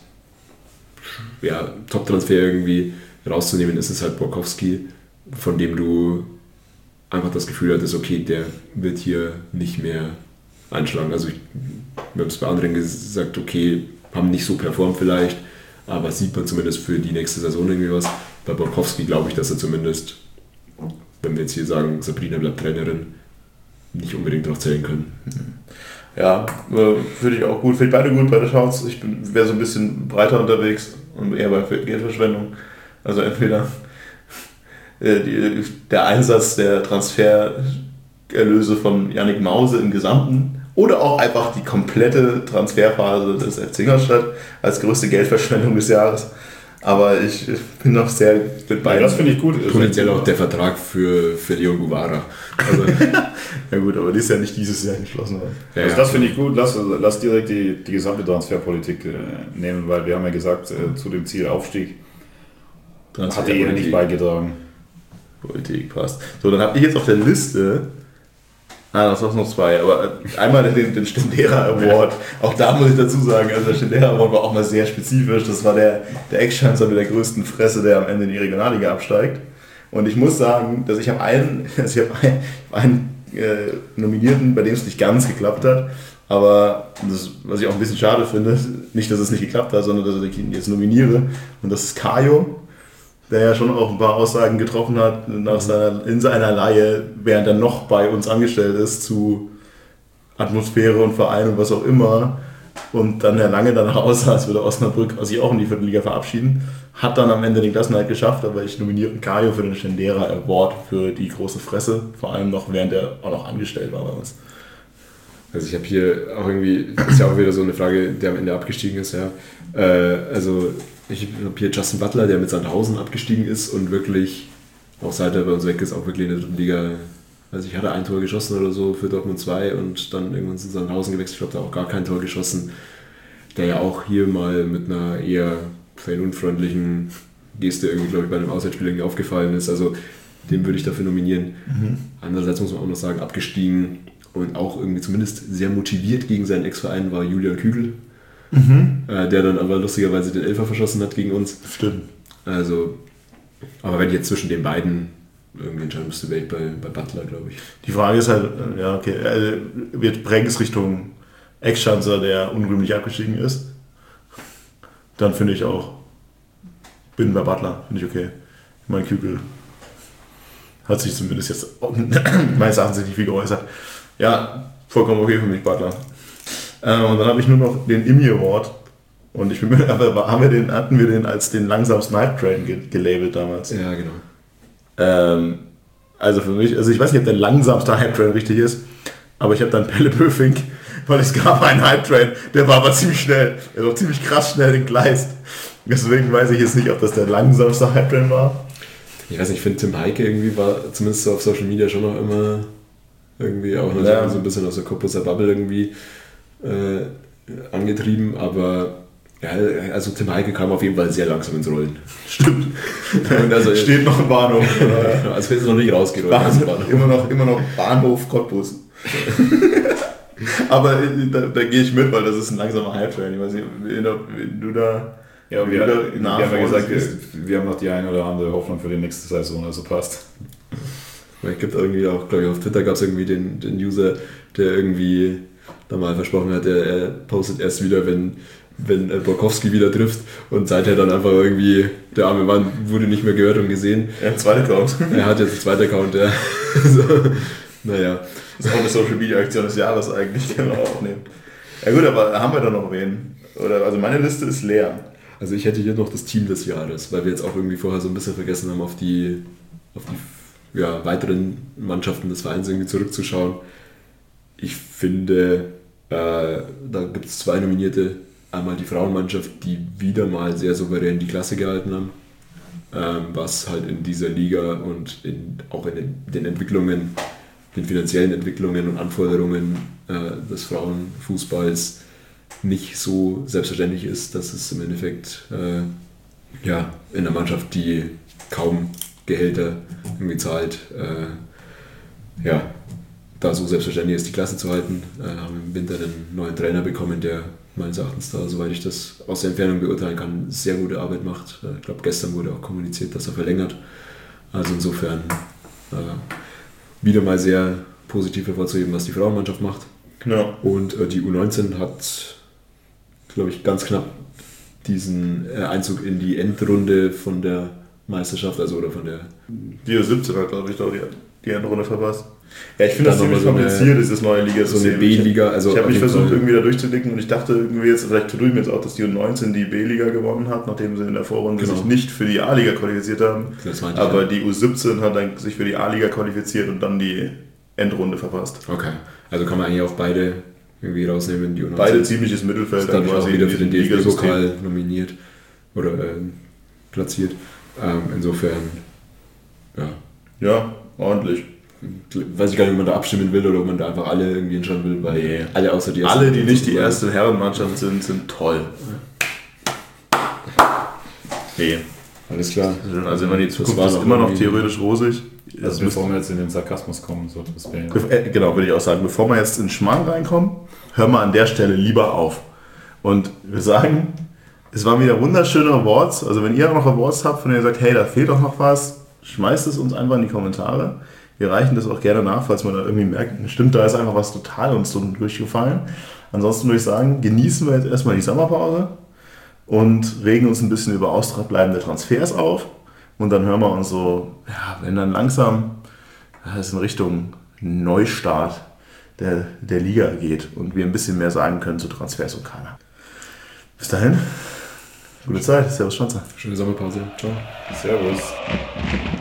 ja, Top-Transfer irgendwie rauszunehmen, ist es halt Borkowski, von dem du einfach das Gefühl hattest, okay, der wird hier nicht mehr einschlagen. Also ich, wir haben es bei anderen gesagt, okay, haben nicht so performt vielleicht, aber sieht man zumindest für die nächste Saison irgendwie was. Bei Borkowski glaube ich, dass er zumindest, wenn wir jetzt hier sagen, Sabrina bleibt Trainerin, nicht unbedingt drauf zählen können. Ja, äh, finde ich auch gut. Finde ich beide gut bei der Chance. Ich wäre so ein bisschen breiter unterwegs und eher bei Geldverschwendung. Also entweder äh, die, der Einsatz der Transfererlöse von Yannick Mause im Gesamten oder auch einfach die komplette Transferphase des F C Ingolstadt als größte Geldverschwendung des Jahres. Aber ich bin noch sehr mit beiden. Ja, das finde ich gut. Potenziell auch der Vertrag für, für Leon Guevara. Also, ja gut, aber die ist ja nicht dieses Jahr geschlossen worden. Ja, also das finde ich gut. Lass, lass direkt die, die gesamte Transferpolitik äh, nehmen, weil wir haben ja gesagt, äh, zu dem Ziel Aufstieg hat die nicht beigetragen. Politik passt. So, dann habe ich jetzt auf der Liste, ah, das waren noch zwei, aber einmal den, den Stendera Award. Auch da muss ich dazu sagen, also der Stendera Award war auch mal sehr spezifisch. Das war der, der Ex-Schanzer mit der größten Fresse, der am Ende in die Regionalliga absteigt. Und ich muss sagen, dass ich habe einen, also ich habe einen, einen äh, Nominierten, bei dem es nicht ganz geklappt hat. Aber das, was ich auch ein bisschen schade finde, nicht, dass es nicht geklappt hat, sondern dass ich ihn jetzt nominiere. Und das ist Kajo, der ja schon auch ein paar Aussagen getroffen hat nach seiner, in seiner Leihe, während er noch bei uns angestellt ist, zu Atmosphäre und Verein und was auch immer. Und dann ja lange danach aussah, als würde Osnabrück sich auch in die Viertelliga verabschieden. Hat dann am Ende den Klassenerhalt geschafft, aber ich nominiere Kajo für den Stendera Award für die große Fresse. Vor allem noch, während er auch noch angestellt war bei uns. Also ich habe hier auch irgendwie, das ist ja auch wieder so eine Frage, der am Ende abgestiegen ist, ja. Äh, also ich habe hier Justin Butler, der mit Sandhausen abgestiegen ist und wirklich, auch seit er bei uns weg ist, auch wirklich in der dritten Liga, also ich hatte ein Tor geschossen oder so für Dortmund zwei und dann irgendwann zu Sandhausen gewechselt, ich habe da auch gar kein Tor geschossen, der ja auch hier mal mit einer eher fanunfreundlichen Geste irgendwie, glaube ich, bei einem Auswärtsspiel irgendwie aufgefallen ist, also den würde ich dafür nominieren. Mhm. Andererseits muss man auch noch sagen, abgestiegen und auch irgendwie zumindest sehr motiviert gegen seinen Ex-Verein war Julian Kügel. Mhm. Äh, der dann aber lustigerweise den Elfer verschossen hat gegen uns. Stimmt. Also, aber wenn ich jetzt zwischen den beiden irgendwie entscheiden müsste, wäre ich bei, bei Butler, glaube ich. Die Frage ist halt, ja, okay, also wird Brengs Richtung Ex-Schanzer, der unrühmlich abgestiegen ist, dann finde ich auch, bin bei Butler, finde ich okay. Mein Kügel hat sich zumindest jetzt meines Erachtens nicht viel geäußert. Ja, vollkommen okay für mich, Butler. Ähm, und dann habe ich nur noch den Immi Award. Und ich bin mir, aber haben wir den, hatten wir den als den langsamsten Hype Train ge- gelabelt damals? Ja, genau. Ähm, also für mich, also ich weiß nicht, ob der langsamste Hype Train richtig ist, aber ich habe dann Pelle Böfink, weil es gab einen Hype Train, der war aber ziemlich schnell, der war auch ziemlich krass schnell entgleist. Deswegen weiß ich jetzt nicht, ob das der langsamste Hype Train war. Ich weiß nicht, ich finde Tim Heike irgendwie war zumindest auf Social Media schon noch immer irgendwie auch noch ja. so ein bisschen aus der Corpuser Bubble irgendwie äh, angetrieben, aber ja, also Tim Heike kam auf jeden Fall sehr langsam ins Rollen. Stimmt. Und also steht noch im Bahnhof. Also ist noch nicht rausgerollt. Bahnhof, immer, noch, immer noch Bahnhof Cottbus. Aber da, da gehe ich mit, weil das ist ein langsamer Hype-Train. Ich weiß nicht, wenn du da... Ja, wir, wir, wir haben ja gesagt, wir, wir haben noch die eine oder andere Hoffnung für die nächste Saison, also passt. Es gibt irgendwie auch, glaube ich, auf Twitter gab es irgendwie den, den User, der irgendwie da mal versprochen hat, er, er postet erst wieder, wenn, wenn Borkowski wieder trifft und seither dann einfach irgendwie, der arme Mann wurde nicht mehr gehört und gesehen. Er hat einen zweiten Account. Er hat jetzt einen zweiten Account, ja. So, naja. Das ist auch eine Social Media Aktion des Jahres eigentlich, können wir auch nehmen. Ja gut, aber haben wir da noch wen? Oder, also meine Liste ist leer. Also ich hätte hier noch das Team des Jahres, weil wir jetzt auch irgendwie vorher so ein bisschen vergessen haben, auf die, auf die ja, weiteren Mannschaften des Vereins irgendwie zurückzuschauen. Ich finde, äh, da gibt es zwei Nominierte. Einmal die Frauenmannschaft, die wieder mal sehr souverän die Klasse gehalten haben, ähm, was halt in dieser Liga und in, auch in den, den Entwicklungen, den finanziellen Entwicklungen und Anforderungen äh, des Frauenfußballs nicht so selbstverständlich ist, dass es im Endeffekt äh, ja, in einer Mannschaft, die kaum Gehälter irgendwie zahlt, äh, ja, da so selbstverständlich ist, die Klasse zu halten. Wir äh, haben im Winter einen neuen Trainer bekommen, der meines Erachtens da, soweit ich das aus der Entfernung beurteilen kann, sehr gute Arbeit macht. Ich glaube, gestern wurde auch kommuniziert, dass er verlängert. Also insofern äh, wieder mal sehr positiv hervorzuheben, was die Frauenmannschaft macht. Ja. Und äh, die U neunzehn hat, glaube ich, ganz knapp diesen äh, Einzug in die Endrunde von der Meisterschaft, also oder von der... Die U siebzehn hat, glaube ich, doch die, die Endrunde verpasst. Ja, ich finde das ziemlich so kompliziert, dieses neue Liga-System. So eine B-Liga. Also ich habe mich versucht, irgendwie da durchzuklicken und ich dachte irgendwie jetzt, vielleicht tue ich mir jetzt auch, dass die U neunzehn die B-Liga gewonnen hat, nachdem sie in der Vorrunde genau. sich nicht für die A-Liga qualifiziert haben. Aber ja. die U siebzehn hat dann sich für die A-Liga qualifiziert und dann die Endrunde verpasst. Okay, also kann man eigentlich auch beide irgendwie rausnehmen. Die U neunzehn. Beide ziemliches Mittelfeld. Dann quasi auch wieder für den D F B-Pokal nominiert. Oder ähm, platziert. Ähm, insofern, ja. Ja, ordentlich. Weiß ich gar nicht, ob man da abstimmen will oder ob man da einfach alle irgendwie hinschreiben will, weil Nee. alle außer die erste Alle, die nicht die erste Herrenmannschaft sind, sind toll. Nee. Alles klar. Also wenn die Das Zukunft war ist noch immer noch irgendwie- theoretisch rosig. Also Es bevor müsste- wir jetzt in den Sarkasmus kommen, so das wäre Bef- äh, Genau, würde ich auch sagen, bevor wir jetzt in Schmarrn reinkommen, hören wir an der Stelle lieber auf. Und wir sagen, es waren wieder wunderschöne Awards. Also wenn ihr noch Awards habt, von denen ihr sagt, hey, da fehlt doch noch was, schmeißt es uns einfach in die Kommentare. Wir reichen das auch gerne nach, falls man da irgendwie merkt, stimmt, da ist einfach was total uns so durchgefallen. Ansonsten würde ich sagen, genießen wir jetzt erstmal die Sommerpause und regen uns ein bisschen über ausbleibende Transfers auf. Und dann hören wir uns so, ja, wenn dann langsam ja, es in Richtung Neustart der, der Liga geht und wir ein bisschen mehr sagen können zu Transfers und Kader. Bis dahin, gute Zeit, Servus Schanzer. Schöne Sommerpause. Ciao. Servus.